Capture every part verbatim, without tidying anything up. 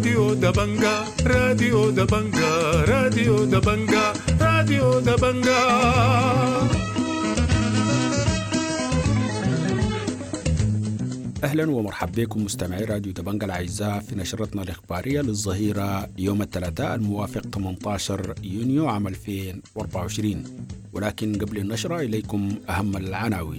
راديو دبنجا راديو دبنجا راديو دبنجا راديو دبنجا. أهلا ومرحبا بكم مستمعي راديو دبنجا الأعزاء في نشرتنا الإخبارية للظهيرة يوم الثلاثاء الموافق ثمانية عشر يونيو عام ألفين وأربعة وعشرين. ولكن قبل النشرة إليكم أهم العناوين.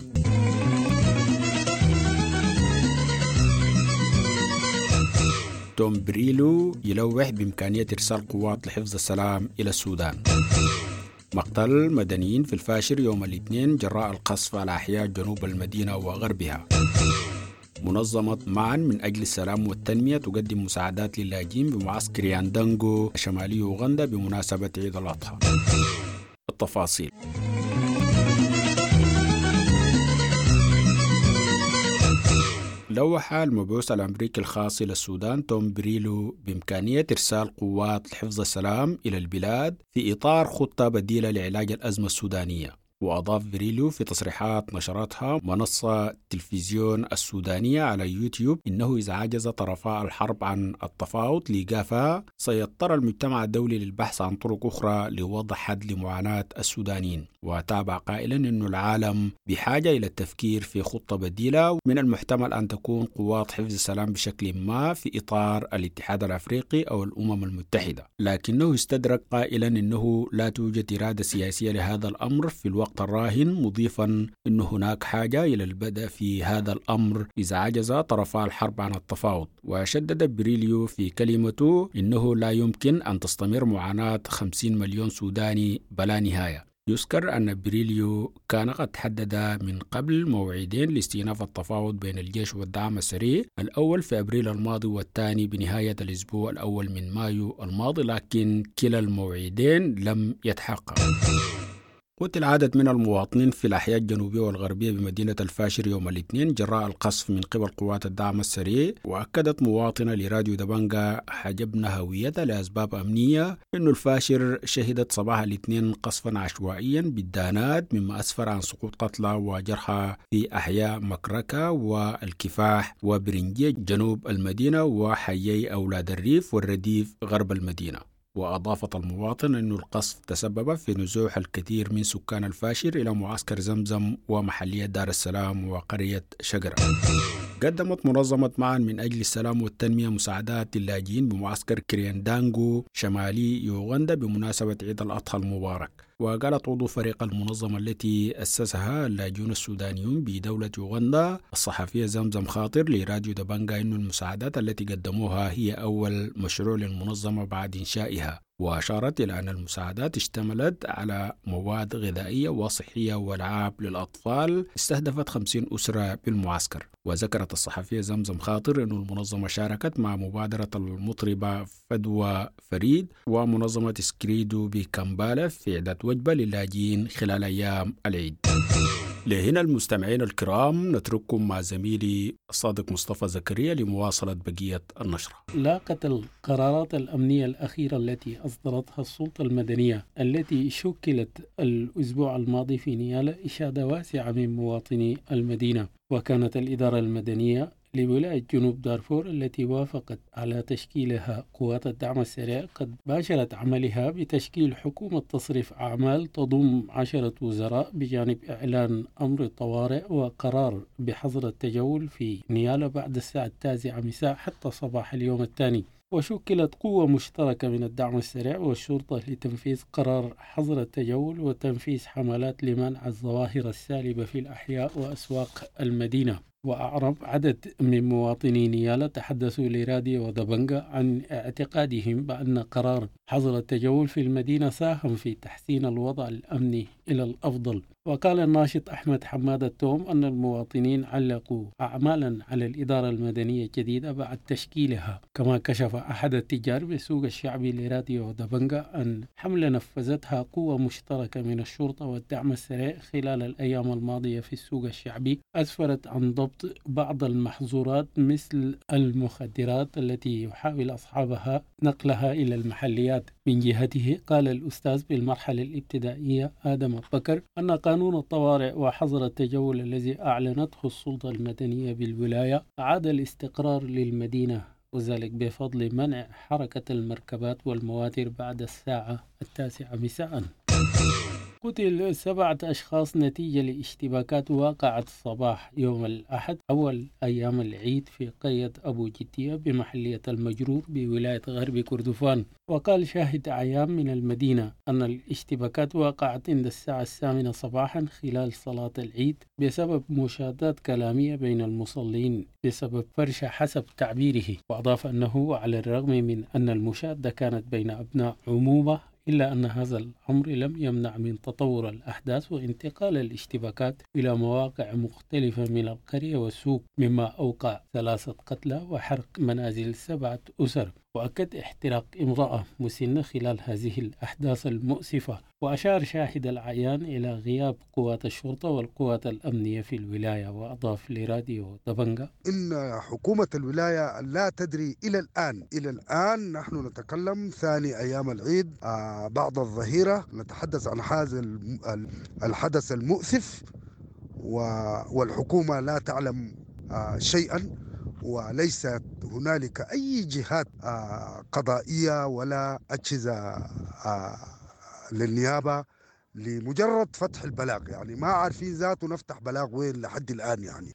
توم بريلو يلوح بإمكانية إرسال قوات لحفظ السلام إلى السودان. مقتل مدنيين في الفاشر يوم الاثنين جراء القصف على أحياء جنوب المدينة وغربها. منظمة معا من أجل السلام والتنمية تقدم مساعدات للاجئين بمعسكر ياندانغو شمالي أوغندا بمناسبة عيد الأضحى. التفاصيل. لوح المبعوث الأمريكي الخاص إلى السودان توم بريلو بإمكانية إرسال قوات لحفظ السلام إلى البلاد في إطار خطة بديلة لعلاج الأزمة السودانية. وأضاف بريلو في تصريحات نشرتها منصة تلفزيون السودانية على يوتيوب إنه إذا عجز طرفا الحرب عن التفاوض لإيقافها سيضطر المجتمع الدولي للبحث عن طرق أخرى لوضع حد لمعاناة السودانيين. وتابع قائلا إن العالم بحاجة إلى التفكير في خطة بديلة من المحتمل أن تكون قوات حفظ السلام بشكل ما في إطار الاتحاد الأفريقي أو الأمم المتحدة. لكنه استدرك قائلا إنه لا توجد إرادة سياسية لهذا الأمر في الوقت الراهن، مضيفا أن هناك حاجة إلى البدء في هذا الأمر إذا عجز طرفا الحرب عن التفاوض. وشدد بريليو في كلمته إنه لا يمكن أن تستمر معاناة خمسين مليون سوداني بلا نهاية. يذكر أن بريليو كان قد حدد من قبل موعدين لاستئناف التفاوض بين الجيش والدعم السريع، الأول في أبريل الماضي والثاني بنهاية الأسبوع الأول من مايو الماضي، لكن كلا الموعدين لم يتحقق. قتل عدد من المواطنين في الأحياء الجنوبية والغربية بمدينة الفاشر يوم الاثنين جراء القصف من قبل قوات الدعم السريع. وأكدت مواطنة لراديو دبنجا حجبنا هويتها لأسباب أمنية أن الفاشر شهدت صباح الاثنين قصفا عشوائيا بالدانات مما أسفر عن سقوط قتلى وجرحى في أحياء مكركة والكفاح وبرنجية جنوب المدينة وحيي أولاد الريف والرديف غرب المدينة. وأضافت المواطن أن القصف تسبب في نزوح الكثير من سكان الفاشر إلى معسكر زمزم ومحلية دار السلام وقرية شجرة. قدمت منظمة معا من أجل السلام والتنمية مساعدات للاجئين بمعسكر كرياندانغو شمالي يوغندا بمناسبة عيد الأضحى المبارك. وقالت عضو فريق المنظمة التي أسسها اللاجئون السودانيون بدولة يوغندا الصحفية زمزم خاطر لراديو دبنجا أن المساعدات التي قدموها هي أول مشروع للمنظمة بعد إنشائها. وأشارت إلى أن المساعدات اشتملت على مواد غذائية وصحية وألعاب للأطفال استهدفت خمسين أسرة بالمعسكر. وذكرت الصحفية زمزم خاطر أن المنظمة شاركت مع مبادرة المطربة فدوى فريد ومنظمة سكريدو بكمبالة في إعداد وجبة للاجئين خلال أيام العيد. لهنا المستمعين الكرام نترككم مع زميلي صادق مصطفى زكريا لمواصلة بقية النشرة. لاقت القرارات الأمنية الأخيرة التي أصدرتها السلطة المدنية التي شكلت الأسبوع الماضي في نيالا إشادة واسعة من مواطني المدينة. وكانت الإدارة المدنية لولاية جنوب دارفور التي وافقت على تشكيلها قوات الدعم السريع قد باشرت عملها بتشكيل حكومة تصريف أعمال تضم عشرة وزراء بجانب إعلان أمر الطوارئ وقرار بحظر التجول في نيالا بعد الساعة التاسعة مساء حتى صباح اليوم الثاني. وشكلت قوة مشتركة من الدعم السريع والشرطة لتنفيذ قرار حظر التجول وتنفيذ حملات لمنع الظواهر السالبة في الأحياء وأسواق المدينة. وأعرب عدد من مواطني نيالا تحدثوا لراديو دبنجا عن اعتقادهم بأن قرار حظر التجول في المدينة ساهم في تحسين الوضع الأمني إلى الأفضل. وقال الناشط أحمد حماد التوم أن المواطنين علقوا أعمالا على الإدارة المدنية الجديدة بعد تشكيلها. كما كشف أحد التجار بالسوق الشعبي لراديو دبنجا أن حملة نفذتها قوة مشتركة من الشرطة والدعم السريع خلال الأيام الماضية في السوق الشعبي أسفرت عن ضبط بعض المحظورات مثل المخدرات التي يحاول أصحابها نقلها إلى المحليات. من جهته قال الأستاذ بالمرحلة الابتدائية آدم بكر أن قانون الطوارئ وحظر التجول الذي أعلنته السلطة المدنية بالولاية أعاد الاستقرار للمدينة وذلك بفضل منع حركة المركبات والمواتر بعد الساعة التاسعة مساء. قتل سبعة أشخاص نتيجة لاشتباكات وقعت صباح يوم الأحد أول أيام العيد في قرية أبو جدية بمحلية المجرور بولاية غرب كردفان. وقال شاهد عيان من المدينة أن الاشتباكات وقعت عند الساعة الثامنة صباحا خلال صلاة العيد بسبب مشادات كلامية بين المصلين بسبب فرشة حسب تعبيره. وأضاف أنه على الرغم من أن المشادة كانت بين أبناء عمومة إلا أن هذا الأمر لم يمنع من تطور الأحداث وانتقال الاشتباكات إلى مواقع مختلفة من القرية والسوق، مما أوقع ثلاثة قتلى وحرق منازل سبعة أسر، وأكد احتراق امرأة مسنة خلال هذه الأحداث المؤسفة. وأشار شاهد العيان إلى غياب قوات الشرطة والقوات الأمنية في الولاية. وأضاف لراديو دبنجا إن حكومة الولاية لا تدري إلى الآن إلى الآن نحن نتكلم ثاني أيام العيد آه بعد الظهيرة نتحدث عن هذا الحدث المؤسف، والحكومة لا تعلم آه شيئا، وليست هنالك أي جهات آه قضائية ولا أجهزة آه للنيابة لمجرد فتح البلاغ. يعني ما عارفين ذاته نفتح بلاغ وين لحد الآن. يعني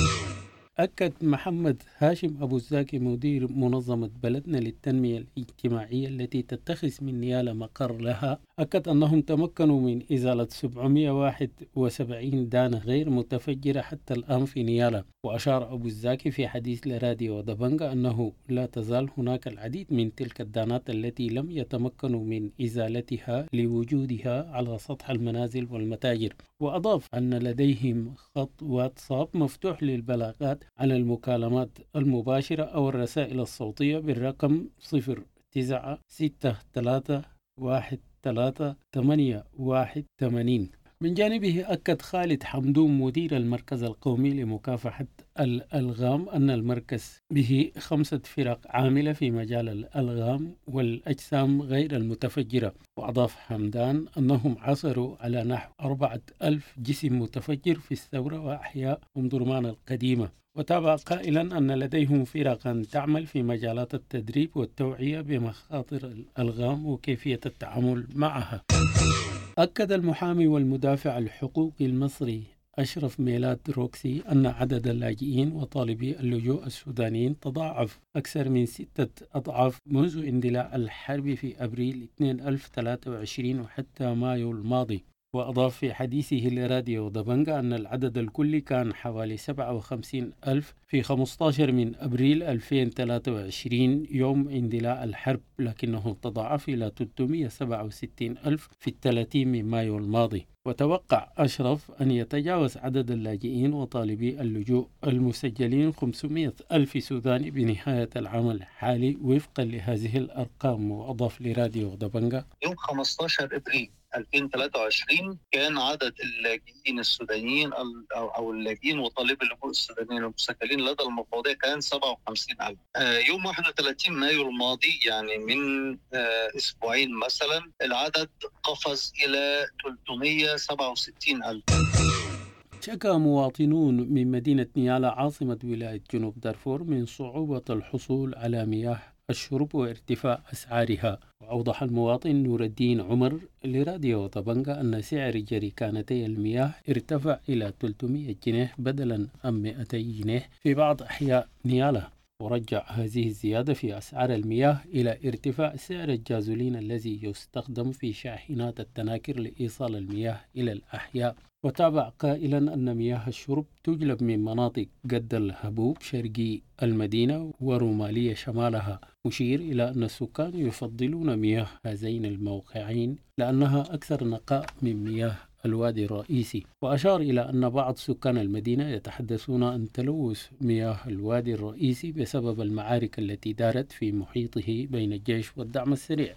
أكد محمد هاشم أبو الزاكي مدير منظمة بلدنا للتنمية الاجتماعية التي تتخذ من نيالة مقر لها، أكد أنهم تمكنوا من إزالة سبعمائة وواحد وسبعين دانة غير متفجرة حتى الآن في نيالة. وأشار أبو الزاكي في حديث لراديو دبنجا أنه لا تزال هناك العديد من تلك الدانات التي لم يتمكنوا من إزالتها لوجودها على سطح المنازل والمتاجر. وأضاف أن لديهم خط واتساب مفتوح للبلاغات على المكالمات المباشرة أو الرسائل الصوتية بالرقم صفر تسعة ستة ثلاثة واحد ثلاثة ثمانية واحد ثمانين. من جانبه أكد خالد حمدون مدير المركز القومي لمكافحة الألغام أن المركز به خمسة فرق عاملة في مجال الألغام والأجسام غير المتفجرة. وأضاف حمدان أنهم عثروا على نحو أربعة ألف جسم متفجر في الثورة وأحياء أم درمان القديمة. وتابع قائلا أن لديهم فرقا تعمل في مجالات التدريب والتوعية بمخاطر الألغام وكيفية التعامل معها. أكد المحامي والمدافع الحقوقي المصري أشرف ميلاد روكسي أن عدد اللاجئين وطالبي اللجوء السودانيين تضاعف أكثر من ستة أضعاف منذ اندلاع الحرب في أبريل ألفين وثلاثة وعشرين وحتى مايو الماضي. وأضاف في حديثه لراديو دبنجا أن العدد الكلي كان حوالي سبعة وخمسين ألف في خمسة عشر من أبريل ألفين وثلاثة وعشرين يوم اندلاع الحرب، لكنه تضاعف إلى ثلاثمائة وسبعة وستين ألف في الثلاثين من مايو الماضي. وتوقع أشرف أن يتجاوز عدد اللاجئين وطالبي اللجوء المسجلين خمسمائة ألف سوداني بنهاية العام الحالي وفقا لهذه الأرقام. وأضاف لراديو دبنجا يوم خمسة عشر أبريل ألفين وثلاثة وعشرين كان عدد اللاجئين السودانيين أو اللاجئين وطالبي اللجوء السودانيين المسجلين لدى المفوضية كان سبعة وخمسين ألف. يوم واحد وثلاثين مايو الماضي يعني من أسبوعين مثلا العدد قفز إلى ثلاثمائة وسبعة وستين ألف. شكى مواطنون من مدينة نيالة عاصمة ولاية جنوب دارفور من صعوبة الحصول على مياه الشرب وارتفاع أسعارها. وأوضح المواطن نور الدين عمر لراديو طبنجة أن سعر جريكانتي المياه ارتفع إلى ثلاثمائة جنيه بدلا عن مئتي جنيه في بعض أحياء نيالة. ورجع هذه الزيادة في أسعار المياه إلى ارتفاع سعر الجازولين الذي يستخدم في شاحنات التناكر لإيصال المياه إلى الأحياء. وتابع قائلا أن مياه الشرب تجلب من مناطق جد الهبوب شرقي المدينة ورومالية شمالها، مشير إلى أن السكان يفضلون مياه هذين الموقعين لأنها أكثر نقاء من مياه الوادي الرئيسي. وأشار إلى أن بعض سكان المدينة يتحدثون عن تلوث مياه الوادي الرئيسي بسبب المعارك التي دارت في محيطه بين الجيش والدعم السريع.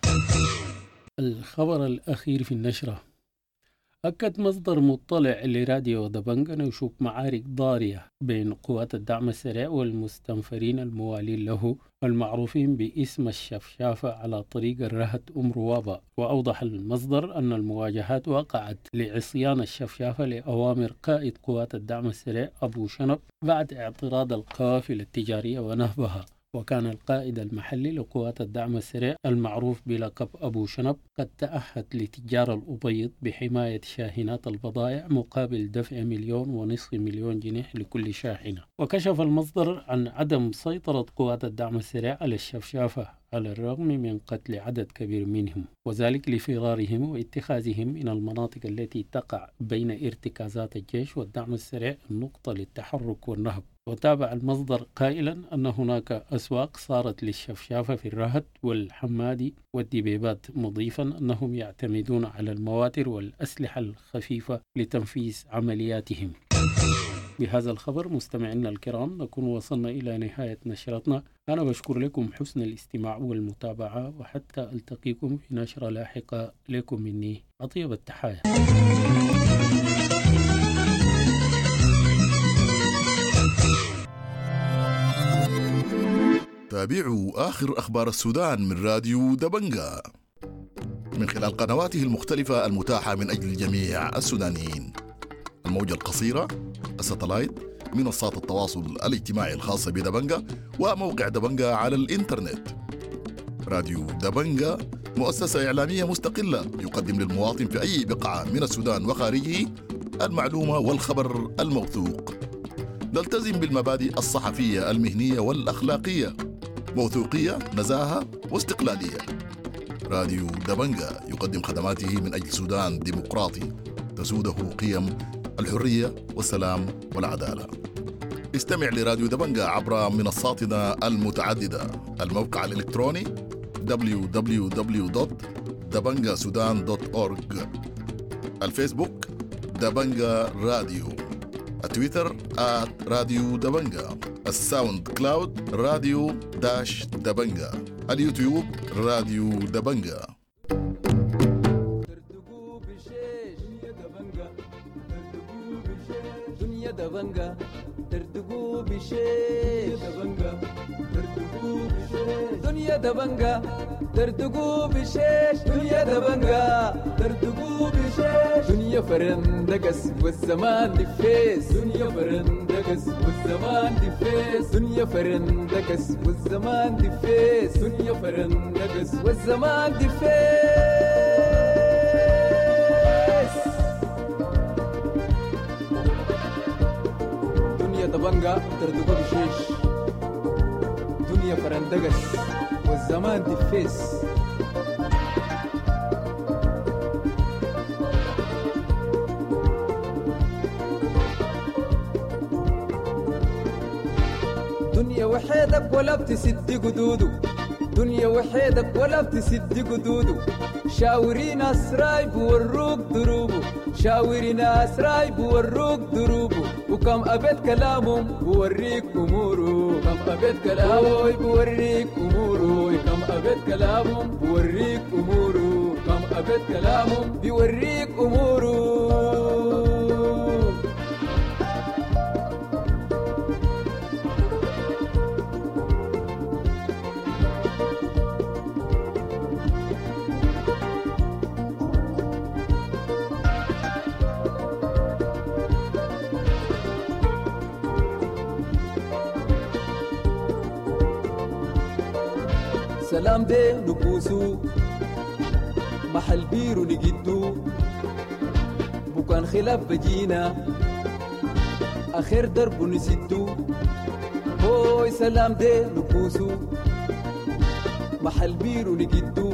الخبر الأخير في النشرة: أكد مصدر مطلع لراديو دبنجا نشوب معارك ضارية بين قوات الدعم السريع والمستنفرين الموالين له المعروفين باسم الشفشافة على طريق الرهد أم روابة. وأوضح المصدر أن المواجهات وقعت لعصيان الشفشافة لأوامر قائد قوات الدعم السريع أبو شنب بعد اعتراض القوافل التجارية ونهبها. وكان القائد المحلي لقوات الدعم السريع المعروف بلقب أبو شنب قد تأهد لتجار الأبيض بحماية شاحنات البضائع مقابل دفع مليون ونصف مليون جنيه لكل شاحنة. وكشف المصدر عن عدم سيطرة قوات الدعم السريع على الشفشافة على الرغم من قتل عدد كبير منهم، وذلك لفرارهم واتخاذهم من المناطق التي تقع بين ارتكازات الجيش والدعم السريع النقطة للتحرك والنهب. وتابع المصدر قائلا أن هناك أسواق صارت للشفشافة في الرهد والحمادي والدبيبات، مضيفا أنهم يعتمدون على المواتر والأسلحة الخفيفة لتنفيذ عملياتهم. بهذا الخبر مستمعينا الكرام نكون وصلنا إلى نهاية نشرتنا. أنا بشكر لكم حسن الاستماع والمتابعة، وحتى ألتقيكم في نشرة لاحقة. لكم مني أطيب التحايا. تابعوا آخر أخبار السودان من راديو دبنجا من خلال قنواته المختلفة المتاحة من أجل جميع السودانيين: الموجة القصيرة، الساتلايت، منصات التواصل الاجتماعي الخاصة بدبنجا، وموقع دبنجا على الإنترنت. راديو دبنجا مؤسسة إعلامية مستقلة يقدم للمواطن في أي بقعة من السودان وخارجه المعلومة والخبر الموثوق. نلتزم بالمبادئ الصحفية المهنية والأخلاقية: موثوقية، نزاهة، واستقلالية. راديو دبنجا يقدم خدماته من أجل سودان ديمقراطي تسوده قيم الحرية والسلام والعدالة. استمع لراديو دبنجا عبر منصاتنا المتعددة: الموقع الإلكتروني دبليو دبليو دبليو دوت دبنجا سودان دوت أورج، الفيسبوك دبنجا راديو، التويتر آت راديو دبنجا، الساوند كلاود راديو داش دبنجا، اليوتيوب راديو دبنجا. دبنجا تردقوا بشيش دبنجا تردقوا بشيش دنيا دبنجا تردقوا بشيش دنيا دبنجا تردقوا بشيش دنيا فرندقس والزمان دفيس دنيا فرندقس والزمان دفيس دنيا فرندقس والزمان دفيس دنيا فرندقس والزمان دفيس دبنجا تردقوا بشيش دنيا فرندقس والزمان دفيس دنيا وحيدك ولا بتسد قدودو دنيا وحيدك ولا بتسد قدودو شاوري ناس راي بوروك دروبو شاوري ناس راي بوروك دروبو وكم أبد كلامهم بوريك أمورو كم أبد كلامهم بوريك أمورو كم أبد كلامهم بوريك أمورو كم أبد كلامهم بوريك أمورو سلام دي نبوسو محل بيرو نجدو بكان خلاف بجينا آخر درب نسدو هوي سلام دي نبوسو محل بيرو نجدو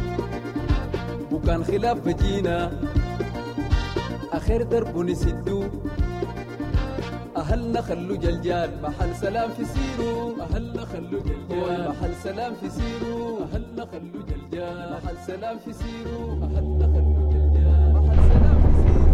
بكان خلاف بجينا آخر درب نسدو أهلنا خلو جلجال محل سلام في سيرو أهلنا خلو جلجال محل سلام في سيرو أهلنا خلو جلجال محل سلام في سيرو أهلنا خلو جلجال محل سلام في سيرو.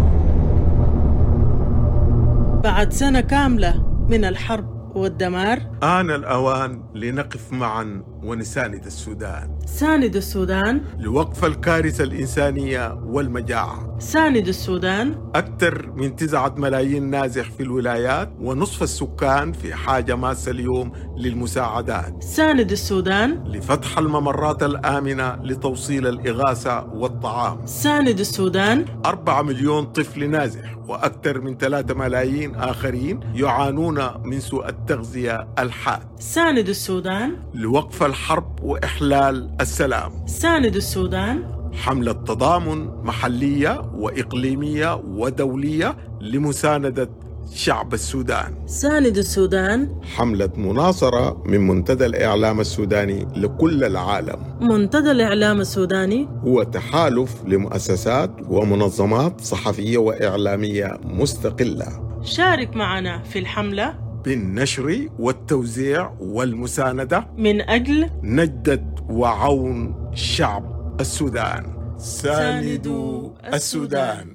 بعد سنة كاملة من الحرب والدمار آن الأوان لنقف معا ونساند السودان. ساند السودان لوقف الكارثة الإنسانية والمجاعة. ساند السودان أكثر من تسعة ملايين نازح في الولايات، ونصف السكان في حاجة ماسة اليوم للمساعدات. ساند السودان لفتح الممرات الآمنة لتوصيل الإغاثة والطعام. ساند السودان أربعة مليون طفل نازح وأكثر من ثلاثة ملايين آخرين يعانون من سوء التغذية الحاد. ساند السودان لوقف الحرب وإحلال السلام. ساند السودان حملة تضامن محلية وإقليمية ودولية لمساندة شعب السودان. ساند السودان حملة مناصرة من منتدى الإعلام السوداني لكل العالم. منتدى الإعلام السوداني هو تحالف لمؤسسات ومنظمات صحفية وإعلامية مستقلة. شارك معنا في الحملة بالنشر والتوزيع والمساندة من أجل نجدة وعون شعب السودان. ساندوا السودان.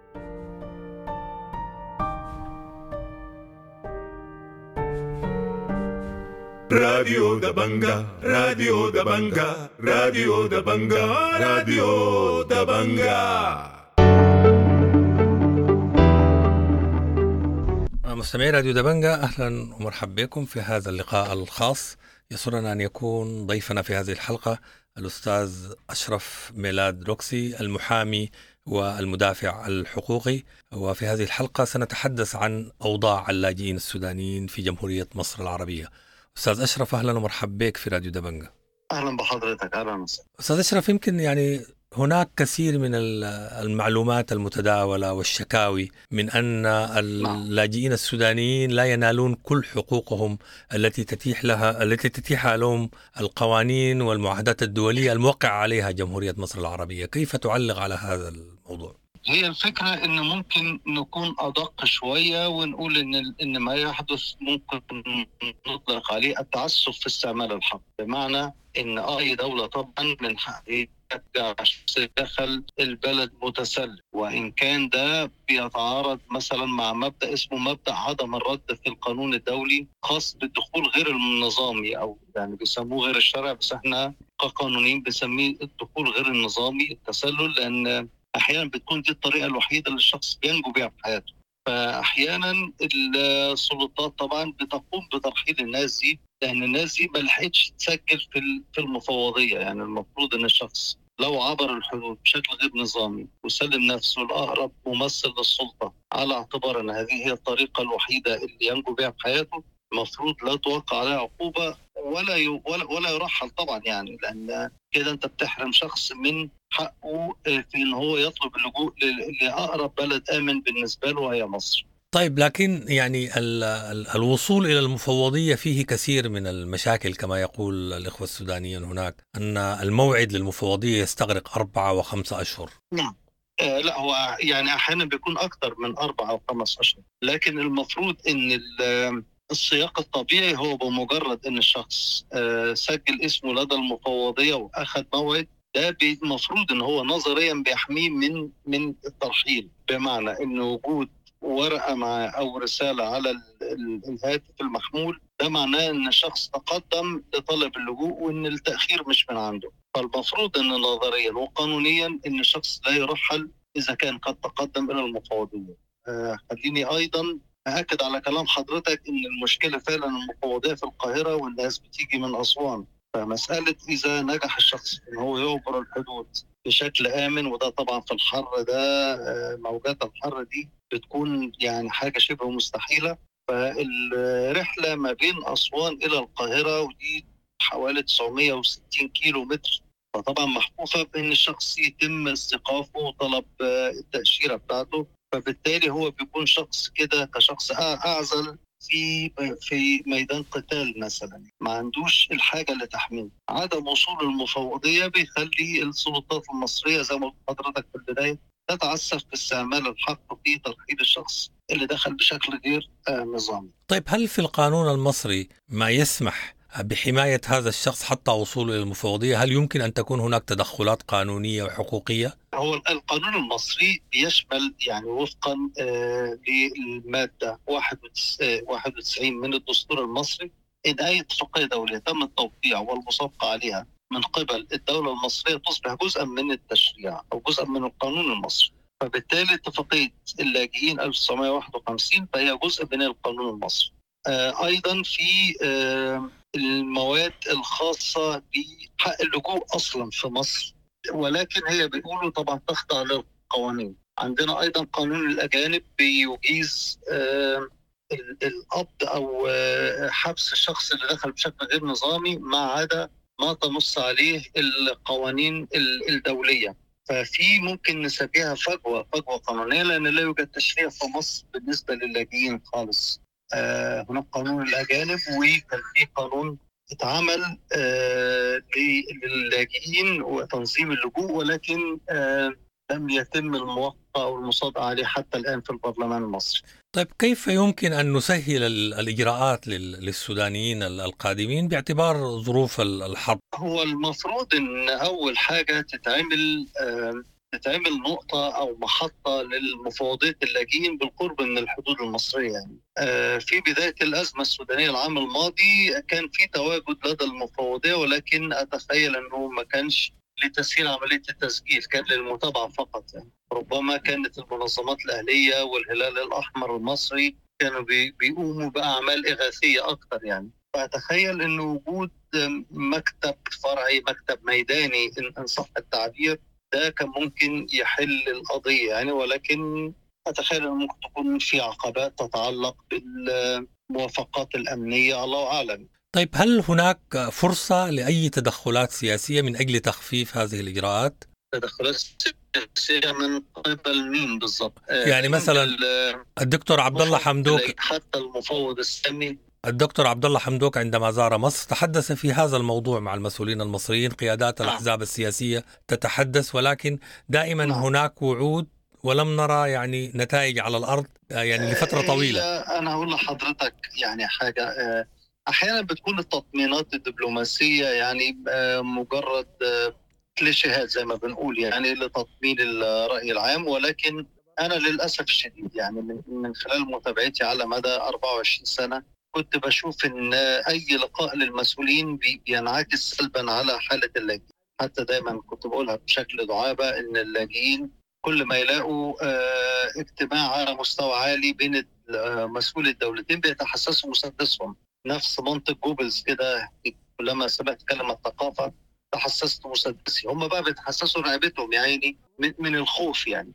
راديو دبنجا راديو دبنجا راديو دبنجا راديو دبنجا. مستمعي راديو دبنجا، أهلا ومرحبا بكم في هذا اللقاء الخاص. يسرنا أن يكون ضيفنا في هذه الحلقة الأستاذ أشرف ميلاد روكسي، المحامي والمدافع الحقوقي. وفي هذه الحلقة سنتحدث عن أوضاع اللاجئين السودانيين في جمهورية مصر العربية. أستاذ أشرف، أهلا ومرحبا بك في راديو دبنجا. أهلا بحضرتك. أهلا وسهلا. أستاذ أشرف، يمكن يعني هناك كثير من المعلومات المتداولة والشكاوي من أن اللاجئين السودانيين لا ينالون كل حقوقهم التي تتيح لها التي تتيحها لهم القوانين والمعاهدات الدولية الموقعة عليها جمهورية مصر العربية. كيف تعلق على هذا الموضوع؟ هي الفكرة إن ممكن نكون أدق شوية ونقول إن إن ما يحدث ممكن نطلق عليه التعسف في استعمال الحق، بمعنى إن أي دولة طبعا من حقها ترجع شخص دخل البلد متسلل، وإن كان ده بيتعارض مثلا مع مبدأ اسمه مبدأ عدم الرد في القانون الدولي خاص بالدخول غير النظامي، أو يعني بيسموه غير الشرع، بس إحنا كقانونيين بنسميه الدخول غير النظامي، التسلل، لأن أحيانا بتكون دي الطريقة الوحيدة اللي الشخص بينجو بها في حياته. فأحيانا السلطات طبعا بتقوم بترحيل الناس دي، لأن الناس دي ما لحقتش تسجل في في المفوضية. يعني المفروض إن الشخص لو عبر الحدود بشكل غير نظامي وسلم نفسه لأقرب ممثل للسلطة على اعتبار أن هذه هي الطريقة الوحيدة اللي ينجو بها في حياته، المفروض لا توقع عليه عقوبة ولا ولا ولا يرحل طبعا، يعني لأن كده أنت بتحرم شخص من حقه في إن هو يطلب اللجوء لأقرب بلد آمن بالنسبة له وهي مصر. طيب، لكن يعني ال ال الوصول إلى المفوضية فيه كثير من المشاكل، كما يقول الإخوة السودانيين هناك أن الموعد للمفوضية يستغرق أربعة وخمسة أشهر. نعم. آه لا، هو يعني أحيانا بيكون أكثر من أربعة أو خمس أشهر، لكن المفروض إن السياق الطبيعي هو بمجرد إن الشخص آه سجل اسمه لدى المفوضية وأخذ موعد، ده المفروض إن هو نظريا بيحميه من من الترحيل، بمعنى إن وجود ورقة مع أو رسالة على الهاتف المحمول ده معناه إن الشخص تقدم لطلب اللجوء وإن التأخير مش من عنده. فالمفروض إن نظريا وقانونيا إن الشخص لا يرحل إذا كان قد تقدم إلى المفوضية. آه خليني أيضا أأكد على كلام حضرتك إن المشكلة فعلا المفوضية في القاهرة والناس بتيجي من أسوان، فمسألة إذا نجح الشخص إن هو يعبر الحدود بشكل آمن، وده طبعا في الحر ده موجات الحر دي بتكون يعني حاجة شبه مستحيلة. فالرحلة ما بين أسوان إلى القاهرة ودي حوالي تسعمائة وستين كيلو متر، فطبعا محفوفة بأن الشخص يتم استيقافه وطلب التأشيرة بتاعته، فبالتالي هو بيكون شخص كده كشخص أعزل في في ميدان قتال مثلا، ما عندوش الحاجة اللي تحميه. عدم وصول المفوضية بيخلي السلطات المصرية زي ما قلت حضرتك في البداية تتعسف باستعمال الحق في ترحيل الشخص اللي دخل بشكل غير نظامي. طيب، هل في القانون المصري ما يسمح بحماية هذا الشخص حتى وصوله إلى المفوضية؟ هل يمكن أن تكون هناك تدخلات قانونية وحقوقية؟ هو القانون المصري بيشمل يعني وفقا آه للمادة واحد وتسعين من الدستور المصري إن أي اتفاقية دولية تم التوقيع والمصادقة عليها من قبل الدولة المصرية تصبح جزءا من التشريع أو جزءا من القانون المصري. فبالتالي اتفاقية اللاجئين ألف وتسعمائة وواحد وخمسين فهي جزء من القانون المصري. آه أيضا في آه المواد الخاصة بحق اللجوء أصلا في مصر، ولكن هي بيقولوا طبعا تخضع للقوانين. عندنا أيضا قانون الأجانب بيجيز آه القبض أو آه حبس الشخص اللي دخل بشكل غير نظامي ما عدا ما تنص عليه القوانين الدولية. ففي ممكن نسميها فجوة فجوة قانونية، لأن لا يوجد تشريع في مصر بالنسبة للاجئين خالص. آه هناك قانون الأجانب، وكان في قانون اتعمل آه للاجئين وتنظيم اللجوء، ولكن آه لم يتم الموافقة أو المصادقة عليه حتى الآن في البرلمان المصري. طيب كيف يمكن أن نسهل الإجراءات للسودانيين القادمين باعتبار ظروف الحرب؟ هو المفروض أن أول حاجة تتعمل آه تتعمل نقطة أو محطة للمفاوضات اللاجئين بالقرب من الحدود المصرية. يعني آه في بداية الأزمة السودانية العام الماضي كان في تواجد لدى المفاوضية، ولكن أتخيل أنه ما كانش لتسهيل عملية التسجيل، كان للمتابعة فقط. يعني ربما كانت المنظمات الأهلية والهلال الأحمر المصري كانوا بي بيقوموا بأعمال إغاثية أكثر. يعني فأتخيل أنه وجود مكتب فرعي، مكتب ميداني إن صح التعبير، ده كان ممكن يحل القضية يعني. ولكن أتخيل أنه ممكن تكون في عقبات تتعلق بالموافقات الأمنية، الله أعلم. طيب هل هناك فرصة لأي تدخلات سياسية من أجل تخفيف هذه الإجراءات؟ تدخلات سياسية من قبل مين بالضبط؟ يعني مثلا الدكتور عبد الله حمدوك، حتى المفوض السامي الدكتور عبد الله حمدوك عندما زار مصر تحدث في هذا الموضوع مع المسؤولين المصريين، قيادات الأحزاب السياسية تتحدث، ولكن دائما نعم. هناك وعود ولم نرى يعني نتائج على الأرض يعني لفترة طويلة. أنا أقول لحضرتك يعني حاجة، أحيانا بتكون التطمينات الدبلوماسية يعني مجرد كليشيهات زي ما بنقول يعني لتطمين الرأي العام. ولكن أنا للأسف الشديد يعني من خلال متابعتي على مدى أربعة وعشرين سنة كنت بشوف إن أي لقاء للمسؤولين بينعكس سلبا على حالة اللاجئين. حتى دايما كنت بقولها بشكل دعابة إن اللاجئين كل ما يلاقوا اجتماع على مستوى عالي بين مسؤول الدولتين بيتحسسوا مسدسهم، نفس منطق جوبلز كده. كلما سمعت كلمة ثقافة تحسست مسدسي، هم بقى بيتحسسوا رقبتهم يعني من, من الخوف يعني.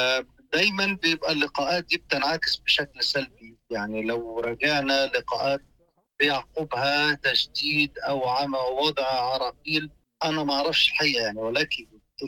فدايما بيبقى اللقاءات دي بتنعكس بشكل سلبي. يعني لو رجعنا لقاءات بيعقبها تشديد أو عم وضع عراقيل، أنا ما أعرفش الحقيقة يعني. ولكن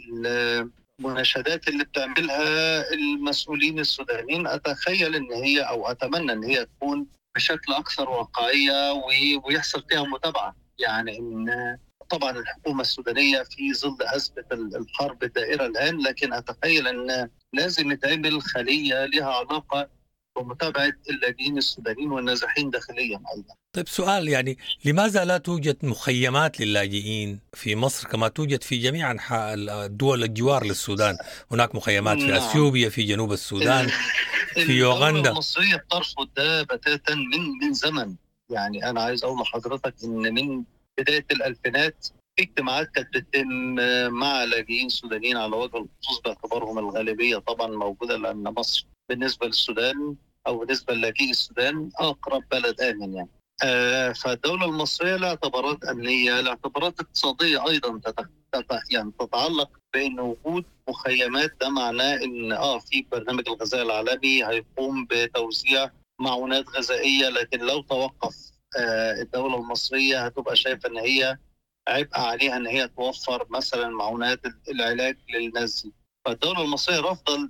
المناشدات اللي بتعملها المسؤولين السودانيين أتخيل إن هي أو أتمنى إن هي تكون بشكل أكثر واقعية ويحصل فيها متابعة. يعني إن طبعا الحكومة السودانية في ظل أزمة الحرب الدائرة الآن، لكن أتخيل أن لازم يتعمل خلية لها علاقة بمتابعة اللاجئين السودانيين والنازحين داخليا أيضا. طيب سؤال، يعني لماذا لا توجد مخيمات للاجئين في مصر كما توجد في جميع أنحاء الدول الجوار للسودان؟ هناك مخيمات في أثيوبيا، في جنوب السودان، في يوغندا. الدولة المصرية بترفض ده بتاتا من من زمن. يعني أنا عايز أقول لحضرتك إن من بداية الألفينات في اجتماعات كانت بتتم مع لاجئين سودانيين على وجه الخصوص باعتبارهم الغالبية طبعا موجودة، لأن مصر بالنسبة للسودان أو بالنسبة للاجئي السودان أقرب بلد آمن يعني. آه فالدولة المصرية لها اعتبارات أمنية، لها اعتبارات اقتصادية أيضا تت... يعني تتعلق بأن وجود مخيمات. ده معناه أن آه في برنامج الغذاء العالمي هيقوم بتوزيع معونات غذائية، لكن لو توقف آه الدولة المصرية هتبقى شايفة أن هي عبء عليها أن هي توفر مثلا معونات العلاج للناس دي. فالدولة المصرية رفض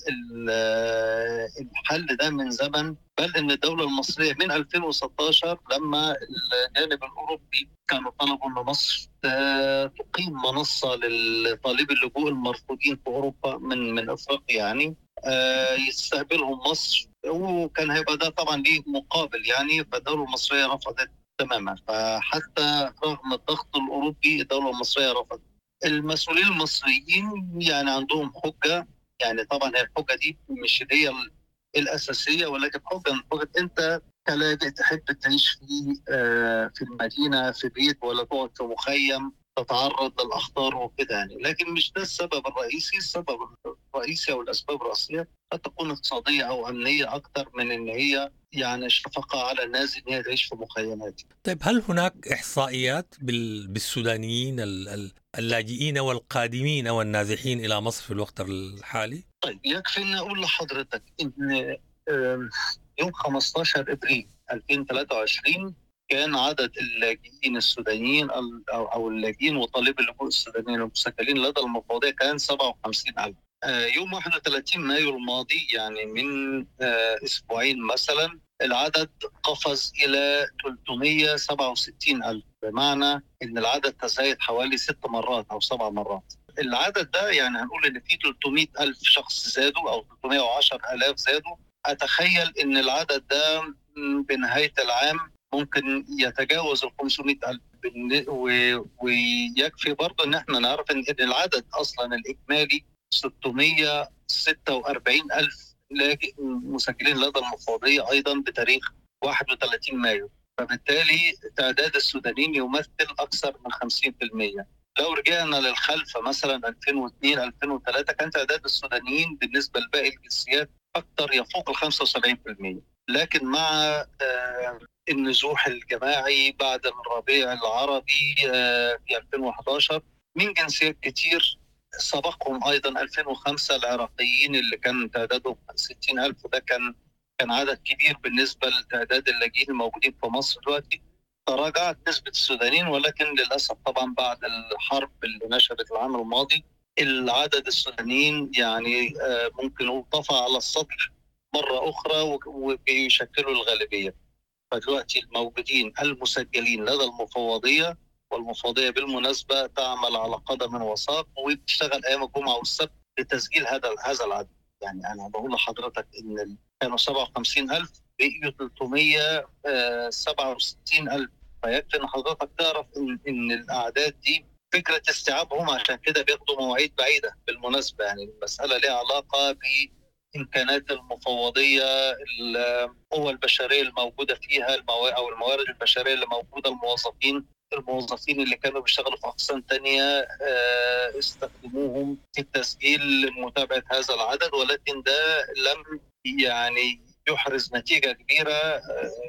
الحل ده من زمن، بل أن الدولة المصرية من ألفين وستة عشر لما الجانب الأوروبي كانوا طلبوا أن مصر تقيم منصة للطالب اللجوء المرفوضين في أوروبا من من أفريقيا يعني يستقبلهم مصر، وكان هيبقى ده طبعا ليه مقابل يعني. فالدولة المصرية رفضت تماما. فحتى رغم الضغط الأوروبي الدولة المصرية رفضت. المسؤولين المصريين يعني عندهم حجة، يعني طبعا هي الحجة دي مش هي الأساسية، ولكن حجة من حجة أنت كلاجئ تحب تعيش في في المدينة في بيت ولا تقعد في مخيم تتعرض للأخطار وكده يعني. لكن مش ده السبب الرئيسي. السبب الرئيسي أو الأسباب الرئيسية قد تكون اقتصادية أو أمنية أكثر من إن هي يعني شفقة على الناس إن هي تعيش في مخيمات. طيب هل هناك إحصائيات بالسودانيين اللاجئين والقادمين والنازحين إلى مصر في الوقت الحالي؟ طيب يكفي أن أقول لحضرتك إن يوم خمسة عشر أبريل ألفين وثلاثة وعشرين كان عدد اللاجئين السودانيين أو اللاجئين وطالبي اللجوء السودانيين المسجلين لدى المفوضية كان سبعة وخمسين ألف. يوم واحد وثلاثين مايو الماضي يعني من أسبوعين مثلا العدد قفز إلى ثلاثمائة وسبعة وستين ألف، بمعنى أن العدد تزايد حوالي ست مرات أو سبع مرات. العدد ده يعني هنقول أن في ثلاثمائة ألف شخص زادوا أو ثلاثمائة وعشرة آلاف زادوا. أتخيل أن العدد ده بنهاية العام ممكن يتجاوز ال خمسمائة ألف. ويكفي برضه أن احنا نعرف أن العدد أصلا الإجمالي ستمائة وستة وأربعين ألف لاجئ مسجلين لدى المفوضية أيضا بتاريخ واحد وثلاثين مايو. فبالتالي تعداد السودانيين يمثل أكثر من خمسين بالمئة. لو رجعنا للخلف مثلا ألفين واثنين ألفين وثلاثة كان تعداد السودانيين بالنسبة لباقي الجنسيات أكثر يفوق ال خمسة وسبعين بالمئة. لكن مع آه النزوح الجماعي بعد الربيع العربي آه في ألفين وأحد عشر من جنسيات كتير سبقهم أيضا ألفين وخمسة العراقيين اللي كان تعدادهم ستين ألف. ده كان كان عدد كبير بالنسبة لتعداد اللاجئين الموجودين في مصر دلوقتي. تراجعت نسبة السودانيين، ولكن للأسف طبعا بعد الحرب اللي نشبت العام الماضي العدد السودانيين يعني ممكن طفى على السطح مرة أخرى وبيشكلوا الغالبية. فدلوقتي الموجودين المسجلين لدى المفوضية، والمفوضية بالمناسبة تعمل على قدم وساق وبتشتغل أيام الجمعة والسبت لتسجيل هذا هذا العدد. يعني أنا بقول لحضرتك إن كانوا سبعة وخمسين ألف بقيوا ثلاثمائة وسبعة وستين ألف. فيكفي إن حضرتك تعرف إن إن الأعداد دي فكرة استيعابهم، عشان كده بياخدوا مواعيد بعيدة بالمناسبة. يعني المسألة لها علاقة بإمكانات المفوضية، القوى البشرية الموجودة فيها أو الموارد البشرية اللي موجودة، الموظفين الموظفين اللي كانوا بيشتغلوا في أقسام تانية استخدموهم في التسجيل لمتابعة هذا العدد. ولكن ده لم يعني يحرز نتيجة كبيرة،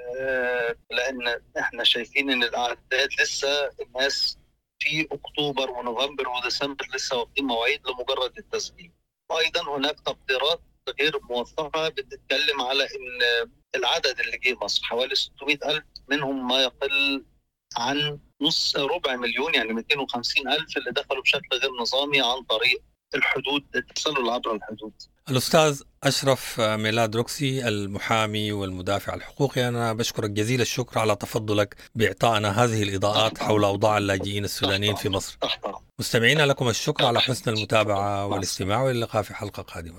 لأن احنا شايفين ان الأعداد لسه الناس في أكتوبر ونوفمبر وديسمبر لسه واخدين مواعيد لمجرد التسجيل. أيضا هناك تقديرات غير موثقة بتتكلم على ان العدد اللي جه مصر حوالي ستمائة ألف، منهم ما يقل عن نص ربع مليون يعني مئتين وخمسين ألف اللي دخلوا بشكل غير نظامي عن طريق الحدود، التسلل عبر الحدود. الأستاذ أشرف ميلاد روكسي المحامي والمدافع الحقوقي، أنا بشكرك جزيل الشكر على تفضلك بإعطائنا هذه الإضاءات حول أوضاع اللاجئين السودانيين في مصر. مستمعينا لكم الشكر على حسن المتابعة والاستماع، واللقاء في حلقة قادمة.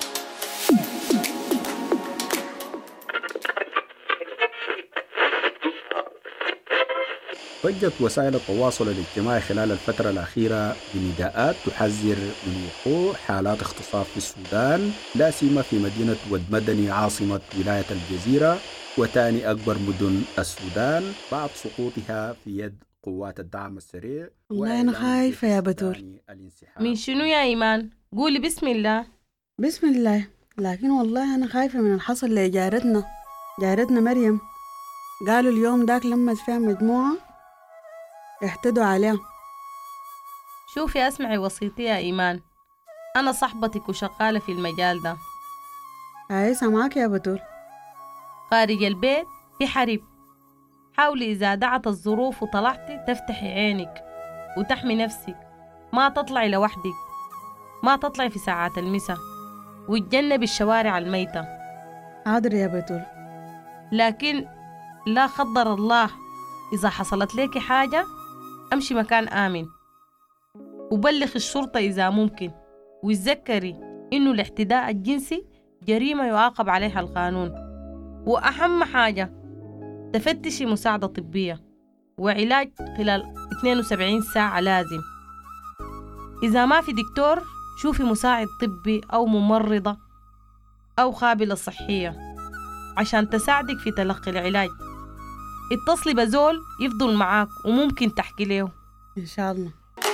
ضجت وسائل التواصل الاجتماعي خلال الفترة الأخيرة بنداءات تحذر من وقوع حالات اختطاف في السودان، لا سيما في مدينة ود مدني عاصمة ولاية الجزيرة وثاني أكبر مدن السودان بعد سقوطها في يد قوات الدعم السريع. والله أنا خايفة يا بتول. من شنو يا إيمان؟ قولي بسم الله. بسم الله. لكن والله أنا خايفة من الحصل لجارتنا جارتنا مريم. قالوا اليوم داك لما فيها مجموعة احتدوا عليها. شوفي اسمعي وصيتي يا إيمان، أنا صاحبتك وشغالة في المجال ده. عايزة معاك يا بتول. خارج البيت في حرب، حاولي إذا دعت الظروف وطلعتي تفتحي عينك وتحمي نفسك، ما تطلعي لوحدك، ما تطلعي في ساعات المساء، وتجنبي الشوارع الميتة. حاضر يا بتول. لكن لا قدر الله إذا حصلت لك حاجة أمشي مكان آمن، وبلغ الشرطة إذا ممكن، وتذكري إنه الاعتداء الجنسي جريمة يعاقب عليها القانون. وأهم حاجة تفتشي مساعدة طبية وعلاج خلال اثنين وسبعين ساعة لازم. إذا ما في دكتور شوفي مساعد طبي أو ممرضة أو خابلة صحية. عشان تساعدك في تلقي العلاج. اتصلي بزول يفضل معاك وممكن تحكي له. إن شاء الله.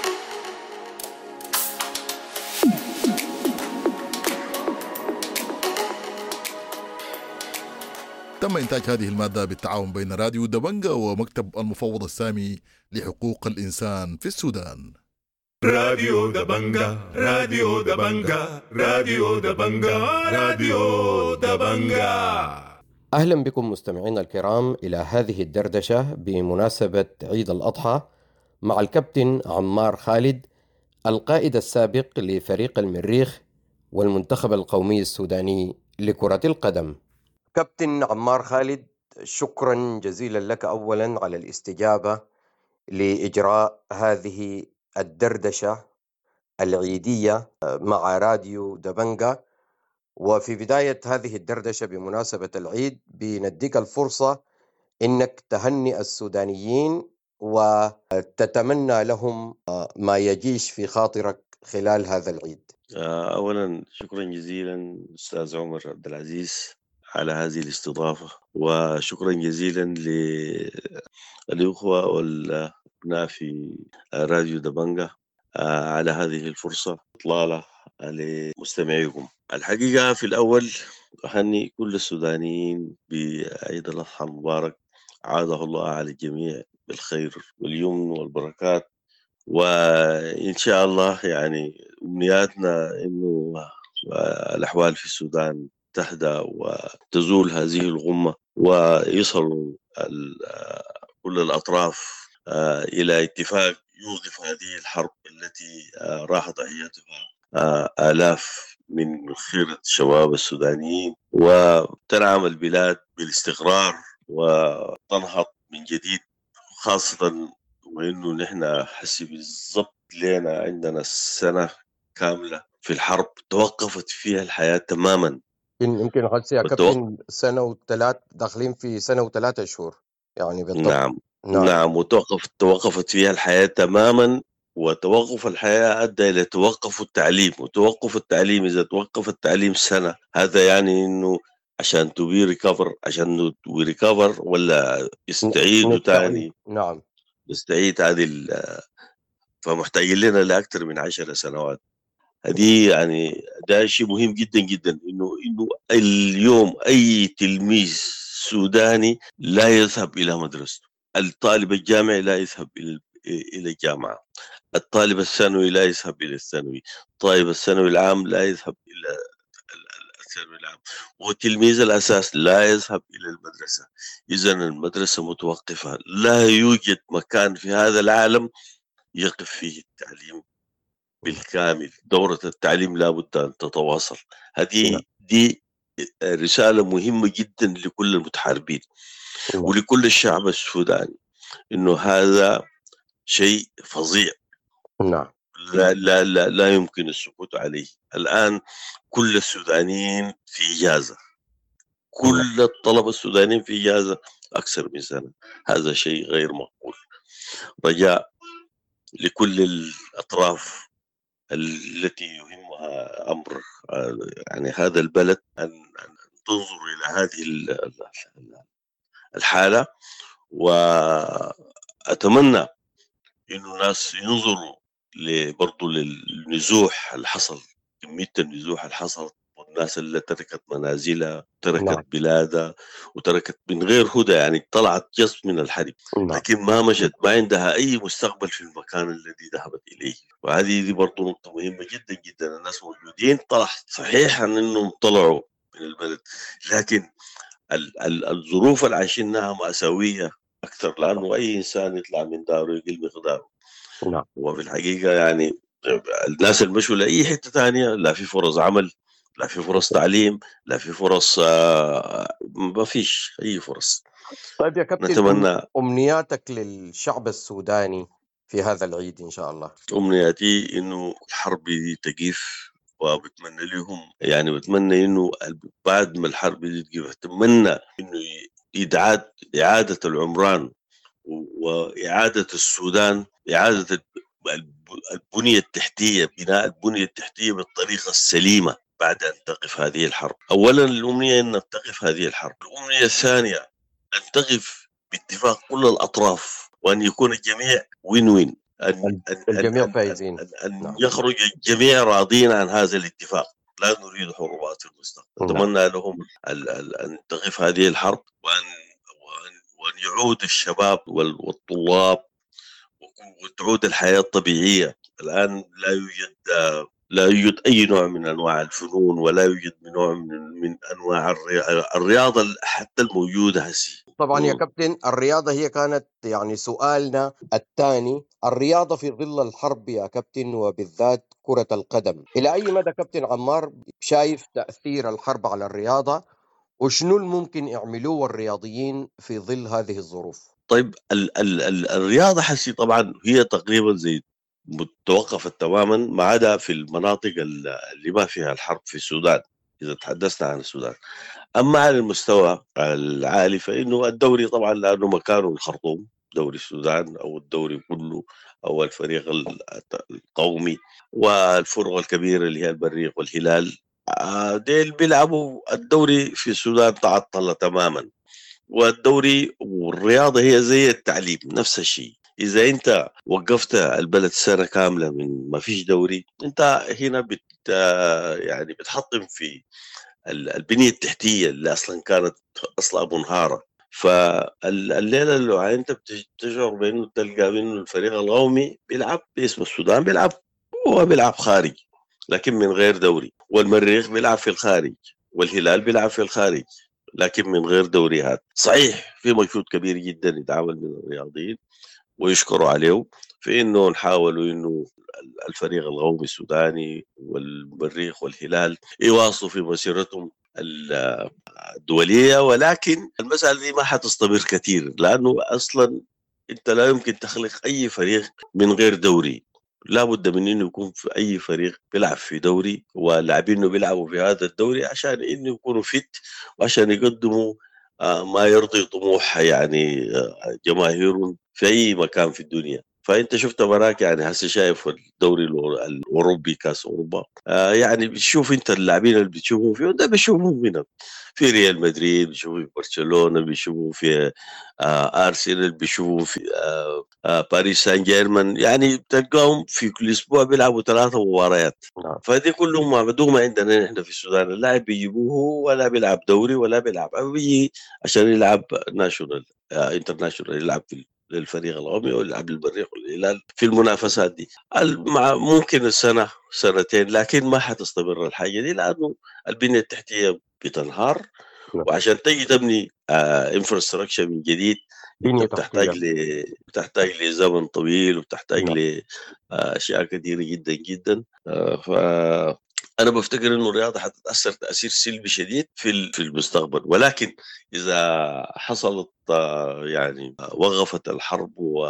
تم إنتاج هذه المادة بالتعاون بين راديو دبنجا ومكتب المفوض السامي لحقوق الإنسان في السودان. راديو دبنجا راديو دبنجا راديو دبنجا راديو دبنجا. أهلا بكم مستمعينا الكرام إلى هذه الدردشة بمناسبة عيد الأضحى مع الكابتن عمار خالد، القائد السابق لفريق المريخ والمنتخب القومي السوداني لكرة القدم. كابتن عمار خالد، شكرا جزيلا لك أولا على الاستجابة لإجراء هذه الدردشة العيدية مع راديو دبنجا. وفي بداية هذه الدردشة بمناسبة العيد بنديك الفرصة إنك تهنئ السودانيين وتتمنى لهم ما يجيش في خاطرك خلال هذا العيد. أولا شكرا جزيلا أستاذ عمر عبد العزيز على هذه الاستضافة، وشكرا جزيلا للإخوة والأبناء في راديو دبنجا على هذه الفرصة إطلالة لمستمعيكم. الحقيقة في الأول أهني كل السودانيين بعيد الأضحى المبارك، عاده الله على الجميع بالخير واليمن والبركات، وإن شاء الله يعني أمنياتنا إنه الأحوال في السودان تهدى وتزول هذه الغمة ويصل كل الأطراف إلى اتفاق يوقف هذه الحرب التي راح ضحيتها آلاف من خيرة الشباب السودانيين، وتنعم البلاد بالاستقرار وتنهض من جديد، خاصة وإنه نحن حسي بالضبط لنا عندنا السنة كاملة في الحرب توقفت فيها الحياة تماما. يمكن غسي يا كابتن سنة وثلاث داخلين في سنة وثلاثة شهور يعني بالضبط. نعم نعم, نعم. وتوقف توقفت فيها الحياة تماما، وتوقف الحياة أدى إلى توقف التعليم، وتوقف التعليم إذا توقف التعليم سنة هذا يعني إنه عشان تبي ريكفر عشان ريكفر ولا يستعيدوا تاني. نعم يستعيد هذه، فمحتاجين لنا لأكثر من عشر سنوات. هذه يعني ده شيء مهم جدا جدا، إنه إنه اليوم أي تلميذ سوداني لا يذهب إلى مدرسته، الطالب الجامعي لا يذهب إلى إلى الجامعة، الطالب الثانوي لا يذهب إلى الثانوي، الطالب الثانوي العام لا يذهب إلى الثانوي العام، وتلميذ الأساس لا يذهب إلى المدرسة. إذن المدرسة متوقفة، لا يوجد مكان في هذا العالم يقف فيه التعليم بالكامل. دورة التعليم لابد أن تتواصل. هذه دي رسالة مهمة جدا لكل المتحاربين ولكل الشعب السوداني، إنه هذا شيء فظيع. نعم. لا لا لا لا يمكن السكوت عليه. الآن كل السودانيين في إجازة، كل الطلبة السودانيين في إجازة أكثر من سنة. هذا شيء غير مقبول. رجاء لكل الأطراف التي يهمها أمر يعني هذا البلد أن تنظر إلى هذه الحالة، وأتمنى إنه الناس ينظروا برضو للنزوح اللي حصل، كمية النزوح اللي حصلت، والناس اللي تركت منازلها تركت نعم. بلادها وتركت من غير هدى، يعني طلعت جسم من الحرب نعم. لكن ما مشت، ما عندها أي مستقبل في المكان الذي ذهبت إليه. وهذه دي برضو نقطة مهمة جدا جدا. الناس موجودين طلع صحيح أنهم طلعوا من البلد، لكن ال- ال- الظروف اللي عايشينها مأساوية أكثر، لأنه أي إنسان يطلع من داره يقل مقداره نعم. وفي الحقيقة يعني الناس المشوا لأي حتة تانية، لا في فرص عمل، لا في فرص تعليم، لا في فرص آه ما فيش أي فرص. طيب يا كابتن، نتمنى أمنياتك للشعب السوداني في هذا العيد إن شاء الله. أمنياتي إنه الحرب دي تقيف، وبتمنى لهم يعني بتمنى إنه بعد ما الحرب دي تقيف أتمنى إنه يعاد إعادة العمران وإعادة السودان، إعادة البنية التحتية، بناء البنية التحتية بالطريقة السليمة بعد أن تقف هذه الحرب. أولا الأمنية أن تقف هذه الحرب. الأمنية الثانية أن تقف باتفاق كل الأطراف وأن يكون الجميع وين وين، أن, الجميع فايزين، أن, أن نعم. يخرج الجميع راضين عن هذا الاتفاق. لا نريد حروبات في المستقبل. أتمنى لهم أن تقف هذه الحرب وأن, وأن, وأن يعود الشباب والطلاب وتعود الحياة الطبيعية. الآن لا يوجد لا يوجد أي نوع من أنواع الفنون، ولا يوجد نوع من, من أنواع الرياضة حتى الموجودة هسي. طبعا يا كابتن، الرياضة هي كانت يعني سؤالنا الثاني. الرياضة في ظل الحرب يا كابتن، وبالذات كرة القدم، إلى أي مدى كابتن عمار شايف تأثير الحرب على الرياضة، وشنو الممكن يعملوه الرياضيين في ظل هذه الظروف؟ طيب ال ال ال الرياضة حسي طبعا هي تقريبا زي متوقفة تماما، ما عدا في المناطق اللي ما فيها الحرب في السودان إذا تحدثنا عن السودان. أما على المستوى العالي فإنه الدوري طبعا لأنه مكانه الخرطوم، دوري السودان أو الدوري كله أو الفريق القومي، والفرق الكبيرة اللي هي المريخ والهلال ديل بيلعبوا. الدوري في السودان تعطل تماما، والدوري والرياضة هي زي التعليم نفس الشيء. إذا أنت وقفت البلد سنة كاملة من ما فيش دوري، أنت هنا بت يعني بتحطم في البنية التحتية اللي أصلا كانت أصلا منهارة. فالليلة اللي أنت بتشعر بأنه تلقى بأنه الفريق القومي بيلعب باسم السودان، بيلعب هو بيلعب خارج لكن من غير دوري، والمريخ بيلعب في الخارج، والهلال بيلعب في الخارج لكن من غير دوريات. صحيح في مجهود كبير جدا يتعامل من الرياضيين ويشكروا عليه في انه نحاولوا انه الفريق القومي السوداني والمريخ والهلال يواصلوا في مسيرتهم الدولية، ولكن المسألة دي ما حتستمر كثير، لأنه أصلا أنت لا يمكن تخلق أي فريق من غير دوري. لا بد من انه يكون في اي فريق بيلعب في دوري، واللاعبين بيلعبوا في هذا الدوري عشان انه يكونوا فيت وعشان يقدموا ما يرضي طموح يعني جماهيرهم في اي مكان في الدنيا. فانت شفت براك يعني هسه شايف الدوري الاوروبي كاس اوروبا، يعني بتشوف انت اللاعبين اللي بتشوفهم فيه ده بتشوفهم هنا في ريال مدريد، بيشوفوا في برشلونة، بيشوفوا في آه أرسنال، بيشوفوا في آه آه باريس سان جيرمان، يعني بتلقاهم في كل أسبوع بيلعبوا ثلاثة مباريات. نعم. فدي كلهم معدومة عندنا نحن في السودان. اللاعب بيجيبوه ولا بيلعب دوري ولا بيلعب، أو بيجي عشان يلعب ناشونال آه انترناشونال، يلعب في للفريق القومي ويلعب للمريخ والهلال في المنافسات دي. ممكن السنة سنتين، لكن ما حتستمر الحاجة دي لأنه البنية التحتية بتنهار. وعشان تيجي تبني انفراستراكشر آه من جديد بتحتاج ل بتحتاج لزمن طويل، وبتحتاج لاشياء كثيره جدا جدا. آه ف انا بفتكر انه الرياضه حتتاثر تاثير سلبي شديد في في المستقبل، ولكن اذا حصلت آه يعني وقفت الحرب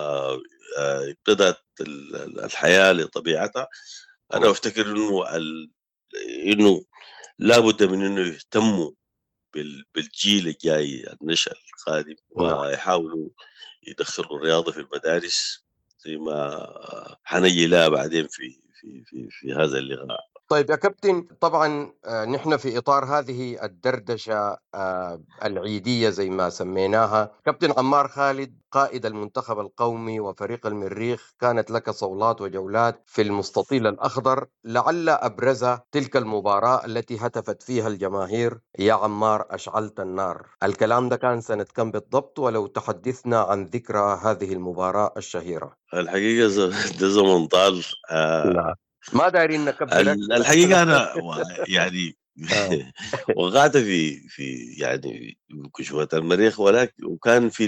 وابتدت الحياه لطبيعتها، انا بفتكر انه ال... انه لابد من انه يهتموا بالجيل الجاي النشأ القادم، ويحاولوا يدخلوا الرياضة في المدارس زي ما حنجي لها بعدين في في في في هذا اللقاء. طيب يا كابتن، طبعا نحن في إطار هذه الدردشة العيدية زي ما سميناها، كابتن عمار خالد قائد المنتخب القومي وفريق المريخ، كانت لك صولات وجولات في المستطيل الأخضر، لعل أبرز تلك المباراة التي هتفت فيها الجماهير يا عمار أشعلت النار. الكلام ده كان سنة كم بالضبط؟ ولو تحدثنا عن ذكرى هذه المباراة الشهيرة. الحقيقة ده زمن طال. آه ما دايرين نكبر. الحقيقة أنا يعني وقعت في في يعني كشوفات المريخ، ولكن وكان في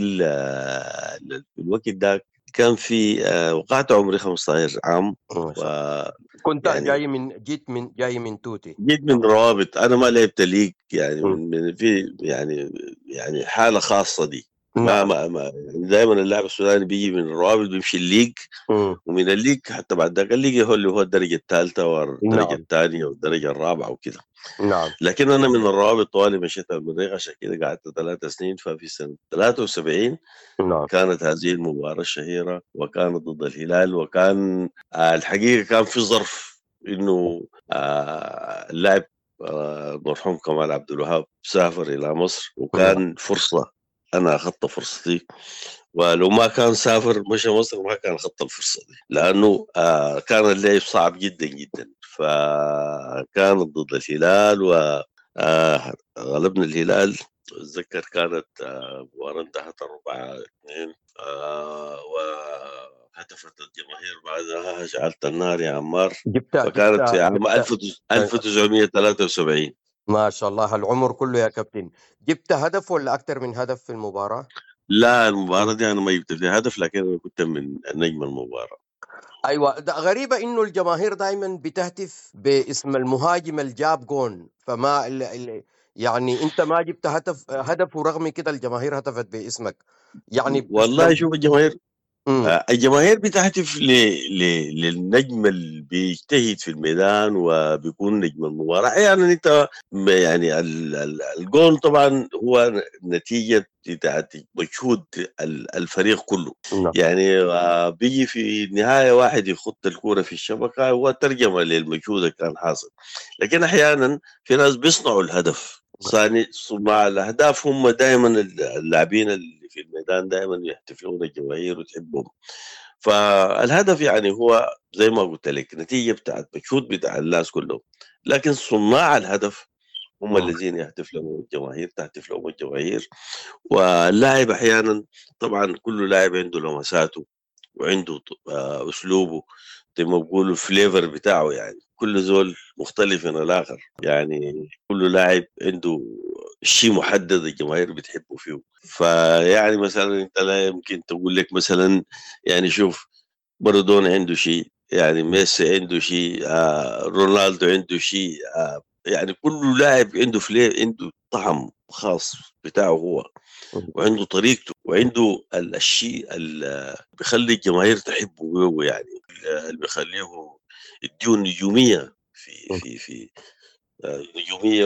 الوقت ده كان في وقعت عمري خمسة عشر عام، و كنت يعني جاي من جيت من جاي من توتي جيت من روابط. أنا ما لعبت ليج يعني من, من في يعني يعني حالة خاصة دي. ما ما, ما يعني دائما اللاعب السوداني بيجي من الروابط بيمشي الليج، ومن الليج حتى بعد ذاك الليج هو اللي هو الدرجه الثالثه والدرجه نعم. الثانيه والدرجه الرابعه وكده. نعم. لكن انا من الروابط طوالي مشيت المريخ، عشان كده قعدت ثلاث سنين. ففي سنه ثلاثة وسبعين نعم. كانت هذه المباراه الشهيره، وكانت ضد الهلال، وكان آه الحقيقه كان في ظرف انه آه اللاعب المرحوم كمال عبد الوهاب سافر إلى مصر، وكان فرصة أنا أخذت فرصتي، ولو ما كان سافر مشى مصر ما كان أخذت الفرصة دي، لأنه آه كان اللعب صعب جدا جدا، فكان ضد الهلال وغلبنا الهلال. أتذكر كانت مباراة انتهت أربعة اثنين، وهتفت الجماهير بعدها شعلت النار يا عمار. جبتها فكانت جبتها في عام جبتها ألف وتسعمية وثلاثة وسبعين. ما شاء الله العمر كله يا كابتن. جبت هدف ولا أكثر من هدف في المباراة؟ لا المباراة دي أنا ما جبت فيها هدف، لكن أنا كنت من نجم المباراة. ايوه، ده غريبه انه الجماهير دائما بتهتف باسم المهاجم اللي جاب جون، فما ال ال يعني انت ما جبت هدف هدف ورغم كده الجماهير هتفت باسمك يعني. والله شوف الجماهير مم. الجماهير بتهتف ل... ل... للنجم اللي بيجتهد في الميدان وبيكون نجم المباراة. احيانا انت يعني ال... ال... الجول طبعا هو نتيجة بتاعت مجهود الفريق كله. نعم. يعني بيجي في النهاية واحد يخط الكورة في الشبكة هو ترجمة للمجهود اللي كان حاصل، لكن احيانا في ناس بيصنعوا الهدف. ثاني صناع الاهداف هم دائما اللاعبين اللي في الميدان دائما يحتفلون الجماهير وتحبهم. فالهدف يعني هو زي ما قلت لك نتيجه بتاعت مجهود بتاع الناس كلهم، لكن صناع الهدف هم الذين يهتف لهم الجماهير، تهتف لهم الجماهير. واللاعب احيانا طبعا كل لاعب عنده لمساته وعنده اسلوبه زي ما بقولوا الفليفر بتاعه، يعني كل زول مختلف من الاخر، يعني كل لاعب عنده شيء محدد الجماهير بتحبه فيه. فيعني مثلا انت لا يمكن تقول لك مثلا يعني شوف مارادونا عنده شيء، يعني ميسي عنده شيء، آه رونالدو عنده شيء، آه يعني كل لاعب عنده فليفر، عنده طعم خاص بتاعه هو، وعنده طريقته، وعنده الشيء اللي بيخلي الجماهير تحبه، يعني اللي بيخليه يديه نجوميه في في في نجوميه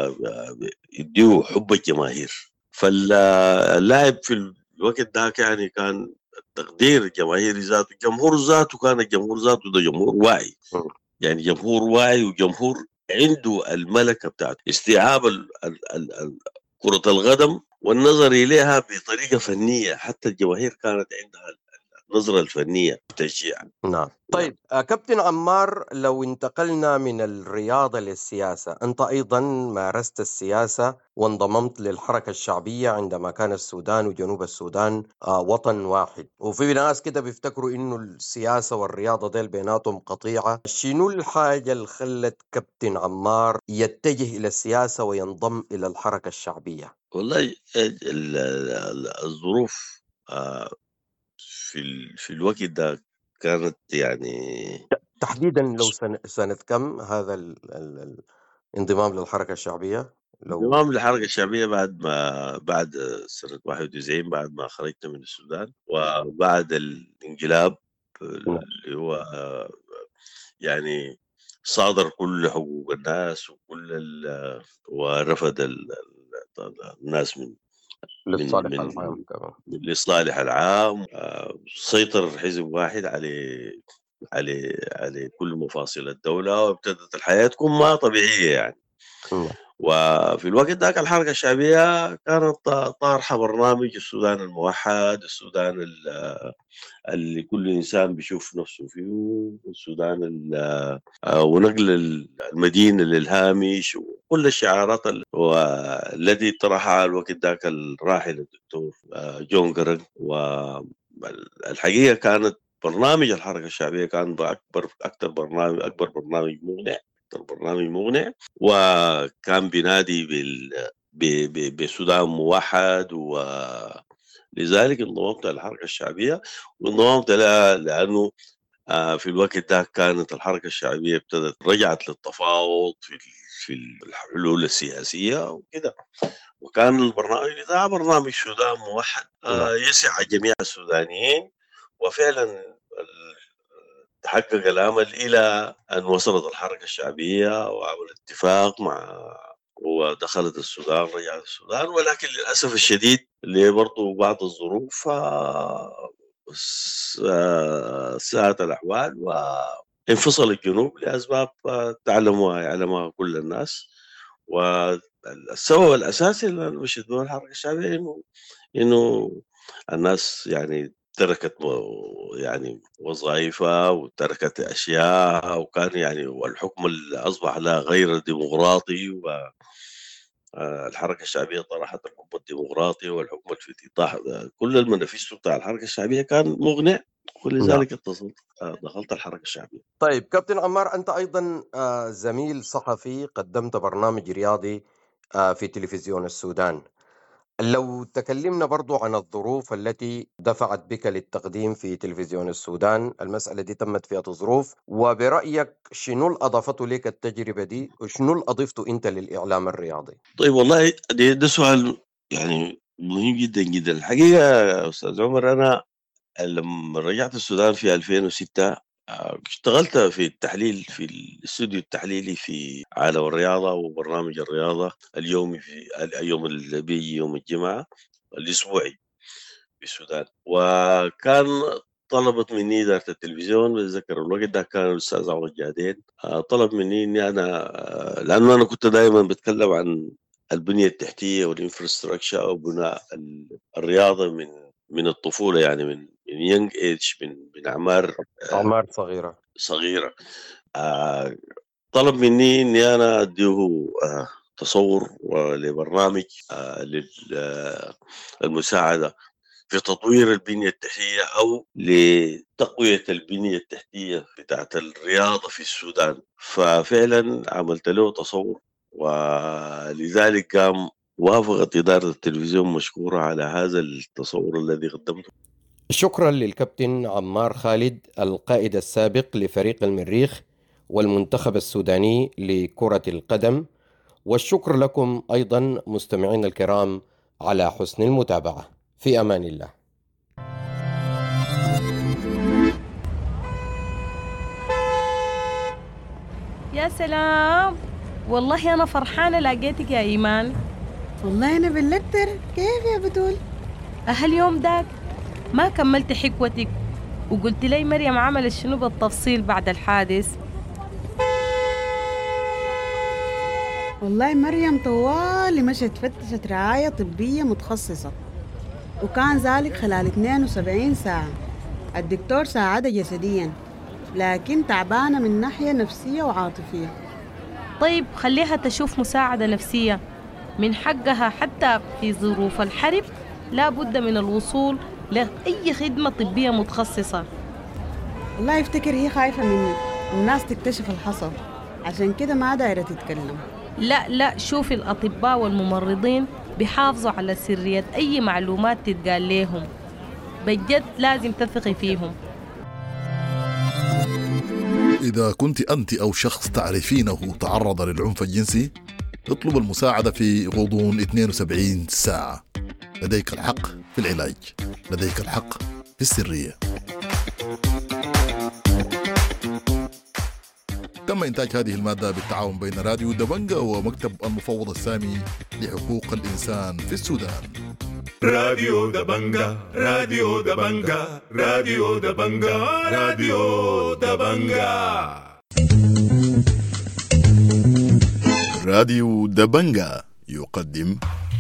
ويديه حب الجماهير. فاللاعب في الوقت ده يعني كان تقدير الجماهير ذاته، الجمهور ذاته كان الجمهور ذاته ده جمهور واعي، يعني جمهور واعي وجمهور عنده الملكه بتاعته استيعاب كرة القدم والنظر إليها بطريقة فنية. حتى الجماهير كانت عندها النظرة الفنية التشجيع. نعم. طيب آه كابتن عمار، لو انتقلنا من الرياضة للسياسة، أنت أيضا مارست السياسة وانضممت للحركة الشعبية عندما كان السودان وجنوب السودان آه وطن واحد، وفي ناس كده بيفتكروا إنه السياسة والرياضة ديل بيناتهم قطيعة. شنو الحاجة اللي خلت كابتن عمار يتجه إلى السياسة وينضم إلى الحركة الشعبية؟ والله الظروف آه في في الوقت ده كانت يعني تحديدا لو سنة, سنة كم هذا ال ال الانضمام للحركة الشعبية؟ لو انضمام للحركة الشعبية بعد ما بعد سنة واحد وتسعين، بعد ما خرجت من السودان وبعد الانقلاب اللي هو يعني صادر كل حقوق الناس وكل ورفض الناس من للصالح العام كمان للصالح العام. سيطر حزب واحد على على على كل مفاصل الدولة، وابتدت الحياة تكون ما طبيعية يعني. م. وفي الوقت ذاك الحركة الشعبية كانت طارحة برنامج السودان الموحد، السودان اللي كل إنسان بيشوف نفسه فيه، السودان ونقل المدينة للهامش، وكل الشعارات التي طرحها الوقت ذاك الراحل الدكتور جون جرن. والحقيقة كانت برنامج الحركة الشعبية كان أكبر أكثر برنامج أكبر برنامج مقنع أكثر برنامج مقنع وكان بينادي بال بسودان موحد. ولذلك انضممت للحركة الشعبية، وانضممت لها لأنه في الوقت ده كانت الحركة الشعبية ابتدت رجعت للتفاوض في في الحلول السياسية وكده، وكان البرنامج ده برنامج سودان موحد يسع جميع السودانيين. وفعلا تحقق الأمل إلى أن وصلت الحركة الشعبية وعملت اتفاق مع ودخلت السودان رجعت السودان. ولكن للأسف الشديد لبرضو بعض الظروف ساءت الأحوال وانفصل الجنوب لأسباب تعلمها يعلمها كل الناس. والسبب الأساسي اللي بشدوا الحركة الشعبية إنه إنه الناس يعني تركت يعني وظائفها وتركت أشياء، وكان يعني والحكم اللي أصبح لا غير ديمقراطي، والحركة الشعبية طرحت الحكم الديمقراطي والحكم الانفتاح. كل المنافيس بتاع الحركة الشعبية كان مغني، ولذلك اتصلت دخلت الحركة الشعبية. طيب كابتن عمار، أنت أيضا زميل صحفي، قدمت برنامج رياضي في تلفزيون السودان. لو تكلمنا برضو عن الظروف التي دفعت بك للتقديم في تلفزيون السودان، المسألة دي تمت فيها ظروف، وبرأيك شنو اللي أضافته لك التجربة دي وشنو اللي أضفته أنت للإعلام الرياضي؟ طيب والله ده, ده سؤال يعني مهم جدا جدا الحقيقة يا أستاذ عمر. أنا لما رجعت السودان في ألفين وستة اشتغلت في التحليل في الاستوديو التحليلي في عالم الرياضة وبرنامج الرياضة اليومي في اليوم اللي بيجي يوم الجمعة الأسبوعي في السودان. وكان طلبت مني إدارة التلفزيون، بتذكر الوقت ده كان الأستاذ عوض جادين، طلب مني إني أنا لأنه أنا كنت دائما بتكلم عن البنية التحتية والإنفراستراكشر وبناء الرياضة من من الطفولة، يعني من من يونج ايج، من من اعمار اعمار صغيره صغيره. آه طلب مني اني انا اديه آه تصور لبرنامج آه للمساعده في تطوير البنيه التحتيه او لتقويه البنيه التحتيه بتاعت الرياضه في السودان. ففعلا عملت له تصور، ولذلك قام وافقت اداره التلفزيون مشكوره على هذا التصور الذي قدمته. شكرا للكابتن عمار خالد، القائد السابق لفريق المريخ والمنتخب السوداني لكرة القدم، والشكر لكم أيضا مستمعين الكرام على حسن المتابعة. في أمان الله. يا سلام، والله أنا فرحانة لقيتك يا إيمان. والله أنا بالأكتر. كيف يا بتول؟ أهل يوم داك ما كملت حكوتك وقلت لي مريم عملت شنو بالتفصيل بعد الحادث؟ والله مريم طوالي مشت فتشت رعاية طبية متخصصة، وكان ذلك خلال اثنين وسبعين ساعة. الدكتور ساعدها جسديا، لكن تعبانة من ناحية نفسية وعاطفية. طيب خليها تشوف مساعدة نفسية، من حقها حتى في ظروف الحرب لا بد من الوصول لأي خدمة طبية متخصصة. الله يفتكر هي خايفة مني الناس تكتشف الحصل، عشان كده ما دايرة تتكلم. لا لا، شوفي الأطباء والممرضين بيحافظوا على سرية أي معلومات تتقال لهم، بجد لازم تثقي فيهم. إذا كنت أنت أو شخص تعرفينه تعرض للعنف الجنسي، اطلب المساعدة في غضون اثنين وسبعين ساعة. لديك الحق في العلاج، لديك الحق في السرية. تم إنتاج هذه المادة بالتعاون بين راديو دبنجا ومكتب المفوض السامي لحقوق الإنسان في السودان. راديو دبنجا، راديو دبنجا، راديو دبنجا، راديو دبنجا. راديو دبنجا يقدم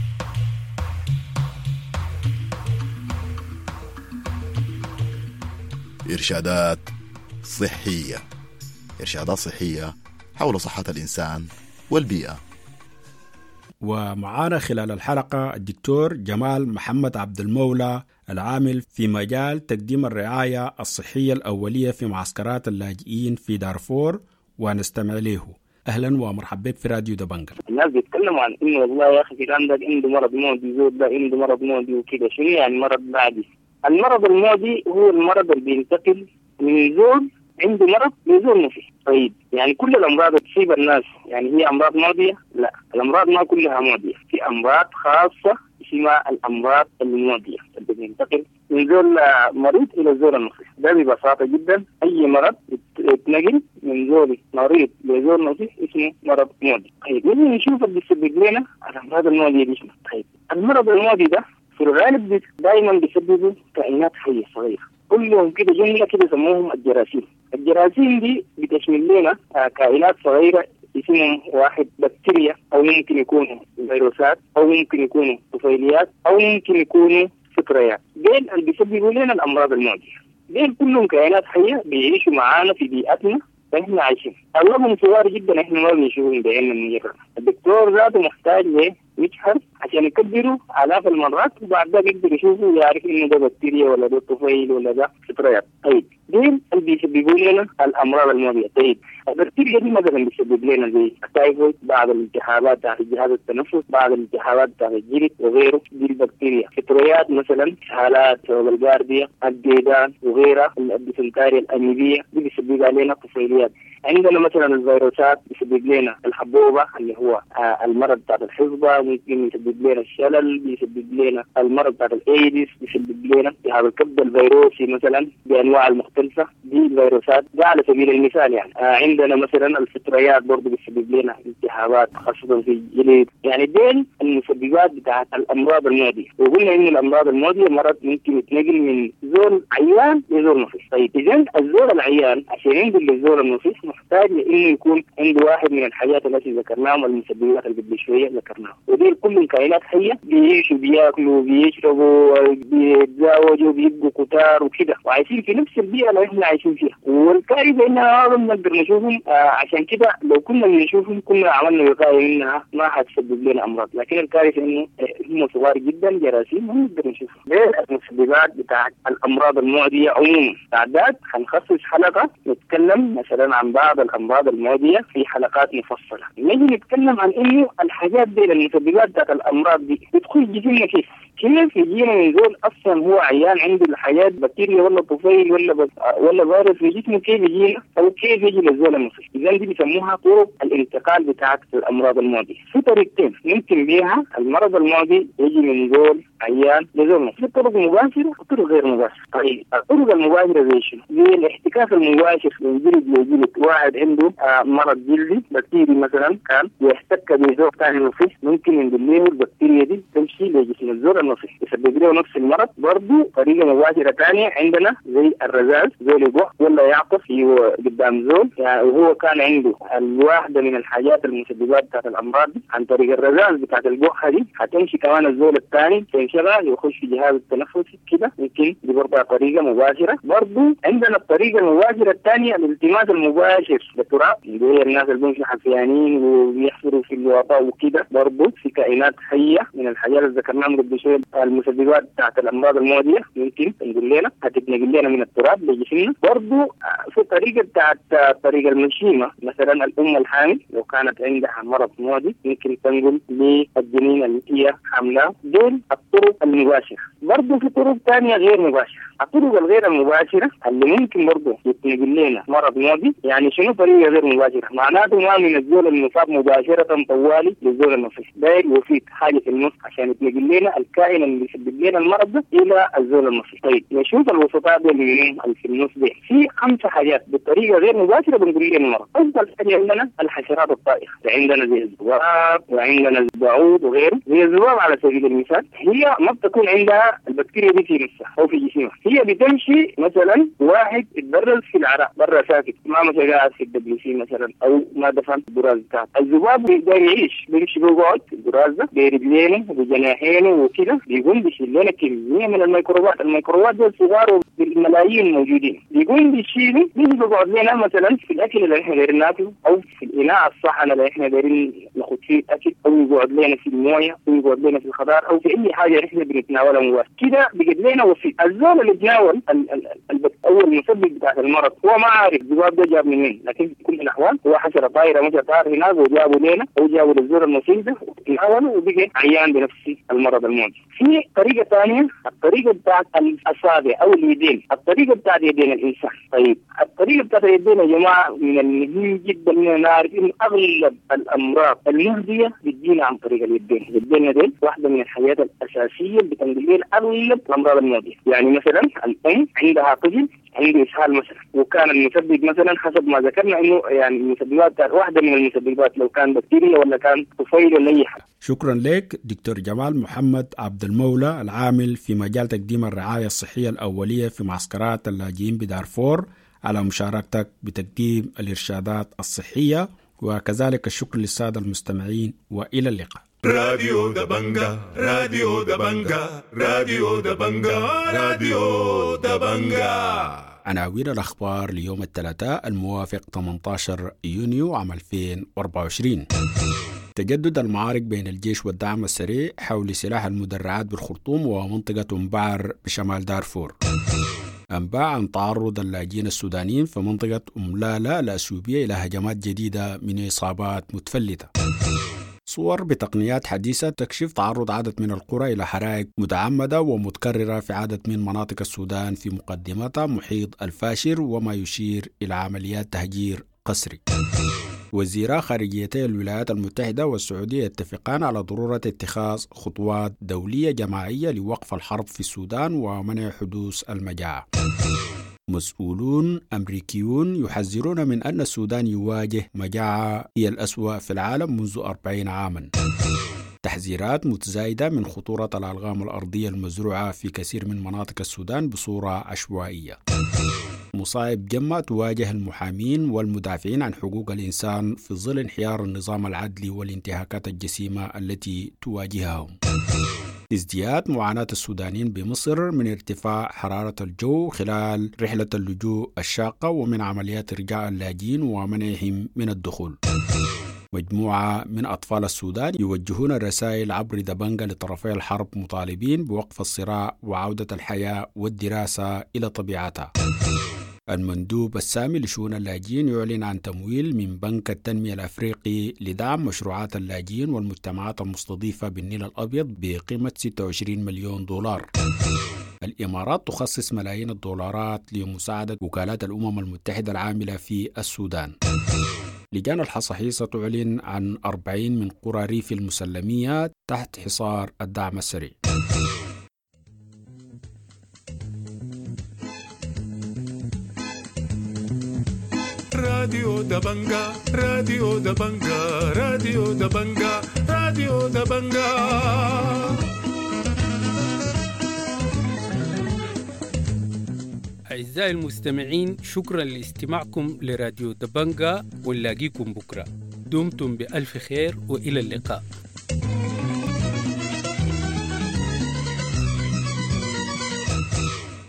إرشادات صحية، إرشادات صحية حول صحة الإنسان والبيئة. ومعانا خلال الحلقة الدكتور جمال محمد عبد المولى، العامل في مجال تقديم الرعاية الصحية الأولية في معسكرات اللاجئين في دارفور، ونستمع له. أهلا ومرحبا بك في راديو دبنجا. الناس بيتكلموا عن إنه والله يا أخي كان ده عنده مرض معدي، زود ده عنده مرض معدي وكده. شنو يعني مرض معدي؟ المرض المعدي هو المرض اللي بينتقل من زول عنده مرض لزول نفسي. طيب يعني كل الأمراض تصيب الناس يعني هي أمراض معدية؟ لا، الأمراض ما كلها معدية، في أمراض خاصة اسمها الأمراض المعدية اللي بينتقل من زول مريض إلى زول النفسي. ده ببساطة جدا أي مرض يتنقل من زول مريض لزول نفسي اسمه مرض معدي. طيب نجي نشوف اللي بيسبب لنا الأمراض المعدية دي شنو. طيب المرض المعدي ده في الغالب دائما بيسببه كائنات حية صغيرة، كلهم كده جملة كده سموهم الجراثيم. الجراثيم دي بتشمل لنا كائنات صغيرة اسمهم واحد بكتيريا، أو ممكن يكونوا فيروسات، أو ممكن يكونوا طفيليات، أو ممكن يكونوا فطريات. دين اللي بيسببوا لنا الأمراض المعدية. دين كلهم كائنات حية بيعيشوا معانا في بيئتنا فإحنا عايشين. أغلبهم صغار جدا إحنا ما بنشوفهم بعيننا المجرد. الدكتور ذاته محتاج ليه يشحر عشان يكبروا آلاف المرات، وبعد ذلك يقدر يشوفوا ويعرف إنه ده بكتيريا ولا ده طفيل ولا ده فطريات. طيب دين اللي بيسببوا لنا الأمراض المعدية. طيب البكتيريا دي مثلا بتسبب لنا زي التايفويد، بعض الالتهابات بتاع الجهاز التنفس، بعض الالتهابات بتاع الجلد وغيره. دي البكتيريا. فطريات مثلا حالات سبب الجاردية، الديدان وغيرها، الديسنتاريا الأميبية دي بيسبب لنا طفيليات. عندنا مثلا الفيروسات بيسبب لنا الحبوبة اللي هو آه المرض بتاع الحصبة، ممكن يسبب لنا الشلل، بيسبب لنا المرض بتاع الايدز، بيسبب لنا التهاب الكبد الفيروسي مثلا بانواع المختلفة. دي الفيروسات ده على سبيل المثال يعني. آه عندنا مثلا الفطريات برضه بيسبب لنا التهابات خاصة في الجلد. يعني دين المسببات بتاعت الامراض المعدية. وقلنا ان الامراض المعدية مرض ممكن يتنقل من زول عيان لزول نفس. طيب اذا الزول العيان عشان ينقل للزول النفس محتاج لانه يكون عنده واحد من الحاجات التي ذكرناهم، المسببات اللي قبل شويه ذكرناهم. ودي كلهم كائنات حيه بيعيشوا بياكلوا بيشربوا بيتزاوجوا بيبقوا كتار وكده، وعايشين في نفس البيئه اللي احنا عايشين فيها. والكارثه اننا ما بنقدر نشوفهم. آه عشان كده لو كنا بنشوفهم كنا عملنا وقايه منها ما حتسبب لنا امراض. لكن الكارثه انه هم صغار جدا جراثيم ما نقدر نشوفهم. ده المسببات بتاعت الامراض المعديه عموما. بعدات هنخصص حلقه نتكلم مثلا عن بعض الامراض المعديه في حلقات مفصله. نجي نتكلم عن انه الحاجات دي المسببات بتاعت الامراض دي بتدخل جسمنا كيف؟ كيف يجينا من زول اصلا هو عيان عنده الحاجات بكتيريا ولا طفيل ولا بس ولا فيروس في جسمه، كيف يجينا او كيف يجي للزول المصري؟ اذا دي بيسموها طرق الانتقال بتاعت الامراض المعديه. في طريقتين ممكن بيها المرض المعدي يجي من زول عيان لزول مصري. في طرق مباشره وطرق غير مباشره. طيب الطرق المباشره زي شنو؟ زي الاحتكاك المباشر من جلد لجلد. واحد عنده آه مرض جلدي بكتيري مثلا كان يحتك بزول ثاني نفس، ممكن ينقل له البكتيريا دي تمشي لجسم الزول النفسي يسبب له نفس المرض. برضه طريقه مباشره ثانيه عندنا زي الرذاذ، زول يبوح ولا يعطس قدام زول يعني وهو كان عنده الواحده من الحاجات المسببات بتاعت الامراض دي، عن طريق الرذاذ بتاعت البوحه دي هتمشي كمان الزول الثاني تنشغل يخش في جهاز التنفس كده. يمكن دي برضه طريقه مباشره. برضه عندنا الطريقه المباشره الثانيه الالتماس المباشر للتراب، اللي هي الناس اللي بيمشوا حفيانين وبيحفروا في الوطاء وكده. برضه في كائنات حيه من الحاجات اللي ذكرناها قبل شويه المسببات بتاعت الامراض المعديه ممكن تنقل لنا هتتنقل لنا من التراب لجسمنا. برضه في طريقه بتاعت الطريقه المشيمه، مثلا الام الحامل لو كانت عندها مرض معدي ممكن تنقل للجنين اللي هي حامله. دول الطرق المباشره. برضه في طرق ثانيه غير مباشره. الطرق الغير المباشره اللي ممكن برضه يتنقل لنا مرض معدي. يعني شنو طريقه غير مباشره؟ معناته ما من الزول المصاب مباشره طوالي للزول النفسي، داير وفيك حاجه في النص عشان يتنقل لنا الكائن اللي يسبب لنا المرض ده الى الزول النفسي. طيب نشوف الوسطاء دي اللي في النص دي. في خمسه حاجات بالطريقه غير مباشره بنقول لنا المرض. افضل حاجه عندنا الحشرات الطائره، عندنا زي الذباب وعندنا البعوض وغيره. زي الذباب على سبيل المثال هي ما بتكون عندها البكتيريا دي في نفسها او في جسمها، هي بتمشي مثلا واحد يتبرز في العراء برا ساكت، ما مشى قاعد في الدبليو سي مثلا او ما دفن البراز بتاعه. الذباب بيقدر يعيش بيمشي بيقعد في البراز ده برجلينه وبجناحينه وكده، بيقوم بيشيل لنا كميه من الميكروبات. الميكروبات دول صغار بالملايين موجودين، بيقوم بيشيلوا بيجي بيقعد لنا مثلا في الاكل اللي احنا دايرين ناكله او في الاناء الصحن اللي احنا دايرين ناخذ فيه الاكل، او يقعد لنا في المويه او يقعد لنا في الخضار او في اي حاجه احنا بنتناولها مباشره كده. بيجد لنا وفي الزول اللي بيتناول اول مسبب بتاع المرض هو ما عارف الذباب ده جاب منين، لكن في كل الاحوال هو حشره طايره مشى طار هناك وجابوا لنا او جابوا للزول المصيب ده وتناوله وبقى عيان بنفس المرض المعدي. في طريقه ثانيه الطريقه بتاعت الاصابع او اليدين، الطريقه بتاعت يدين الانسان. طيب الطريقه بتاعت اليدين يا جماعه من المهم جدا ان نعرف ان اغلب الامراض المعديه بتجينا عن طريق اليدين. اليدين دي واحده من الحاجات الاساسيه اللي بتنقل لنا اغلب الامراض المعديه. يعني مثلا الام عندها طفل عنده اسهال مثلا وكان المسبب مثلا حسب ما ذكرنا انه يعني المسببات واحده من المسببات لو كان بكتيريا ولا كان طفيل ولا اي حاجه. شكرا لك دكتور جمال محمد عبد المولى العامل في مجال تقديم الرعايه الصحيه الاوليه في معسكرات اللاجئين بدارفور على مشاركتك بتقديم الارشادات الصحيه وكذلك الشكر للسادة المستمعين وإلى اللقاء. راديو دبنجا راديو دبنجا راديو دبنجا راديو دبنجا. عناوين الأخبار ليوم الثلاثاء الموافق ثمانية عشر يونيو عام ألفين وأربعة وعشرين. تجدد المعارك بين الجيش والدعم السريع حول سلاح المدرعات بالخرطوم ومنطقة أمبعر بشمال دارفور. أنباء عن تعرض اللاجئين السودانيين في منطقة أملالة الأثيوبية إلى هجمات جديدة من إصابات متفلتة. صور بتقنيات حديثة تكشف تعرض عدد من القرى إلى حرائق متعمدة ومتكررة في عدد من مناطق السودان في مقدمتها محيط الفاشر وما يشير إلى عمليات تهجير قسري. وزيرا خارجيتي الولايات المتحدة والسعودية يتفقان على ضرورة اتخاذ خطوات دولية جماعية لوقف الحرب في السودان ومنع حدوث المجاعة. مسؤولون أمريكيون يحذرون من أن السودان يواجه مجاعة هي الأسوأ في العالم منذ أربعين عاما. تحذيرات متزايدة من خطورة الألغام الأرضية المزروعة في كثير من مناطق السودان بصورة عشوائية. مصائب جمة تواجه المحامين والمدافعين عن حقوق الإنسان في ظل انحيار النظام العدلي والانتهاكات الجسيمة التي تواجههم. ازدياد معاناة السودانيين بمصر من ارتفاع حرارة الجو خلال رحلة اللجوء الشاقة ومن عمليات إرجاع اللاجئين ومنعهم من الدخول. مجموعة من أطفال السودان يوجهون الرسائل عبر دبنجة لطرفي الحرب مطالبين بوقف الصراع وعودة الحياة والدراسة إلى طبيعتها. المندوب السامي لشؤون اللاجئين يعلن عن تمويل من بنك التنمية الأفريقي لدعم مشروعات اللاجئين والمجتمعات المستضيفة بالنيل الأبيض بقيمة ستة وعشرين مليون دولار. الإمارات تخصص ملايين الدولارات لمساعدة وكالات الأمم المتحدة العاملة في السودان. لجان الحصحيصة تعلن عن أربعين من قرى ريف المسلمية تحت حصار الدعم السريع. راديو دبنجا راديو دبنجا راديو دبنجا راديو دبنجا. أعزائي المستمعين، شكرا لاستماعكم لراديو دبنجا، ونلاقيكم بكرة. دمتم بألف خير وإلى اللقاء.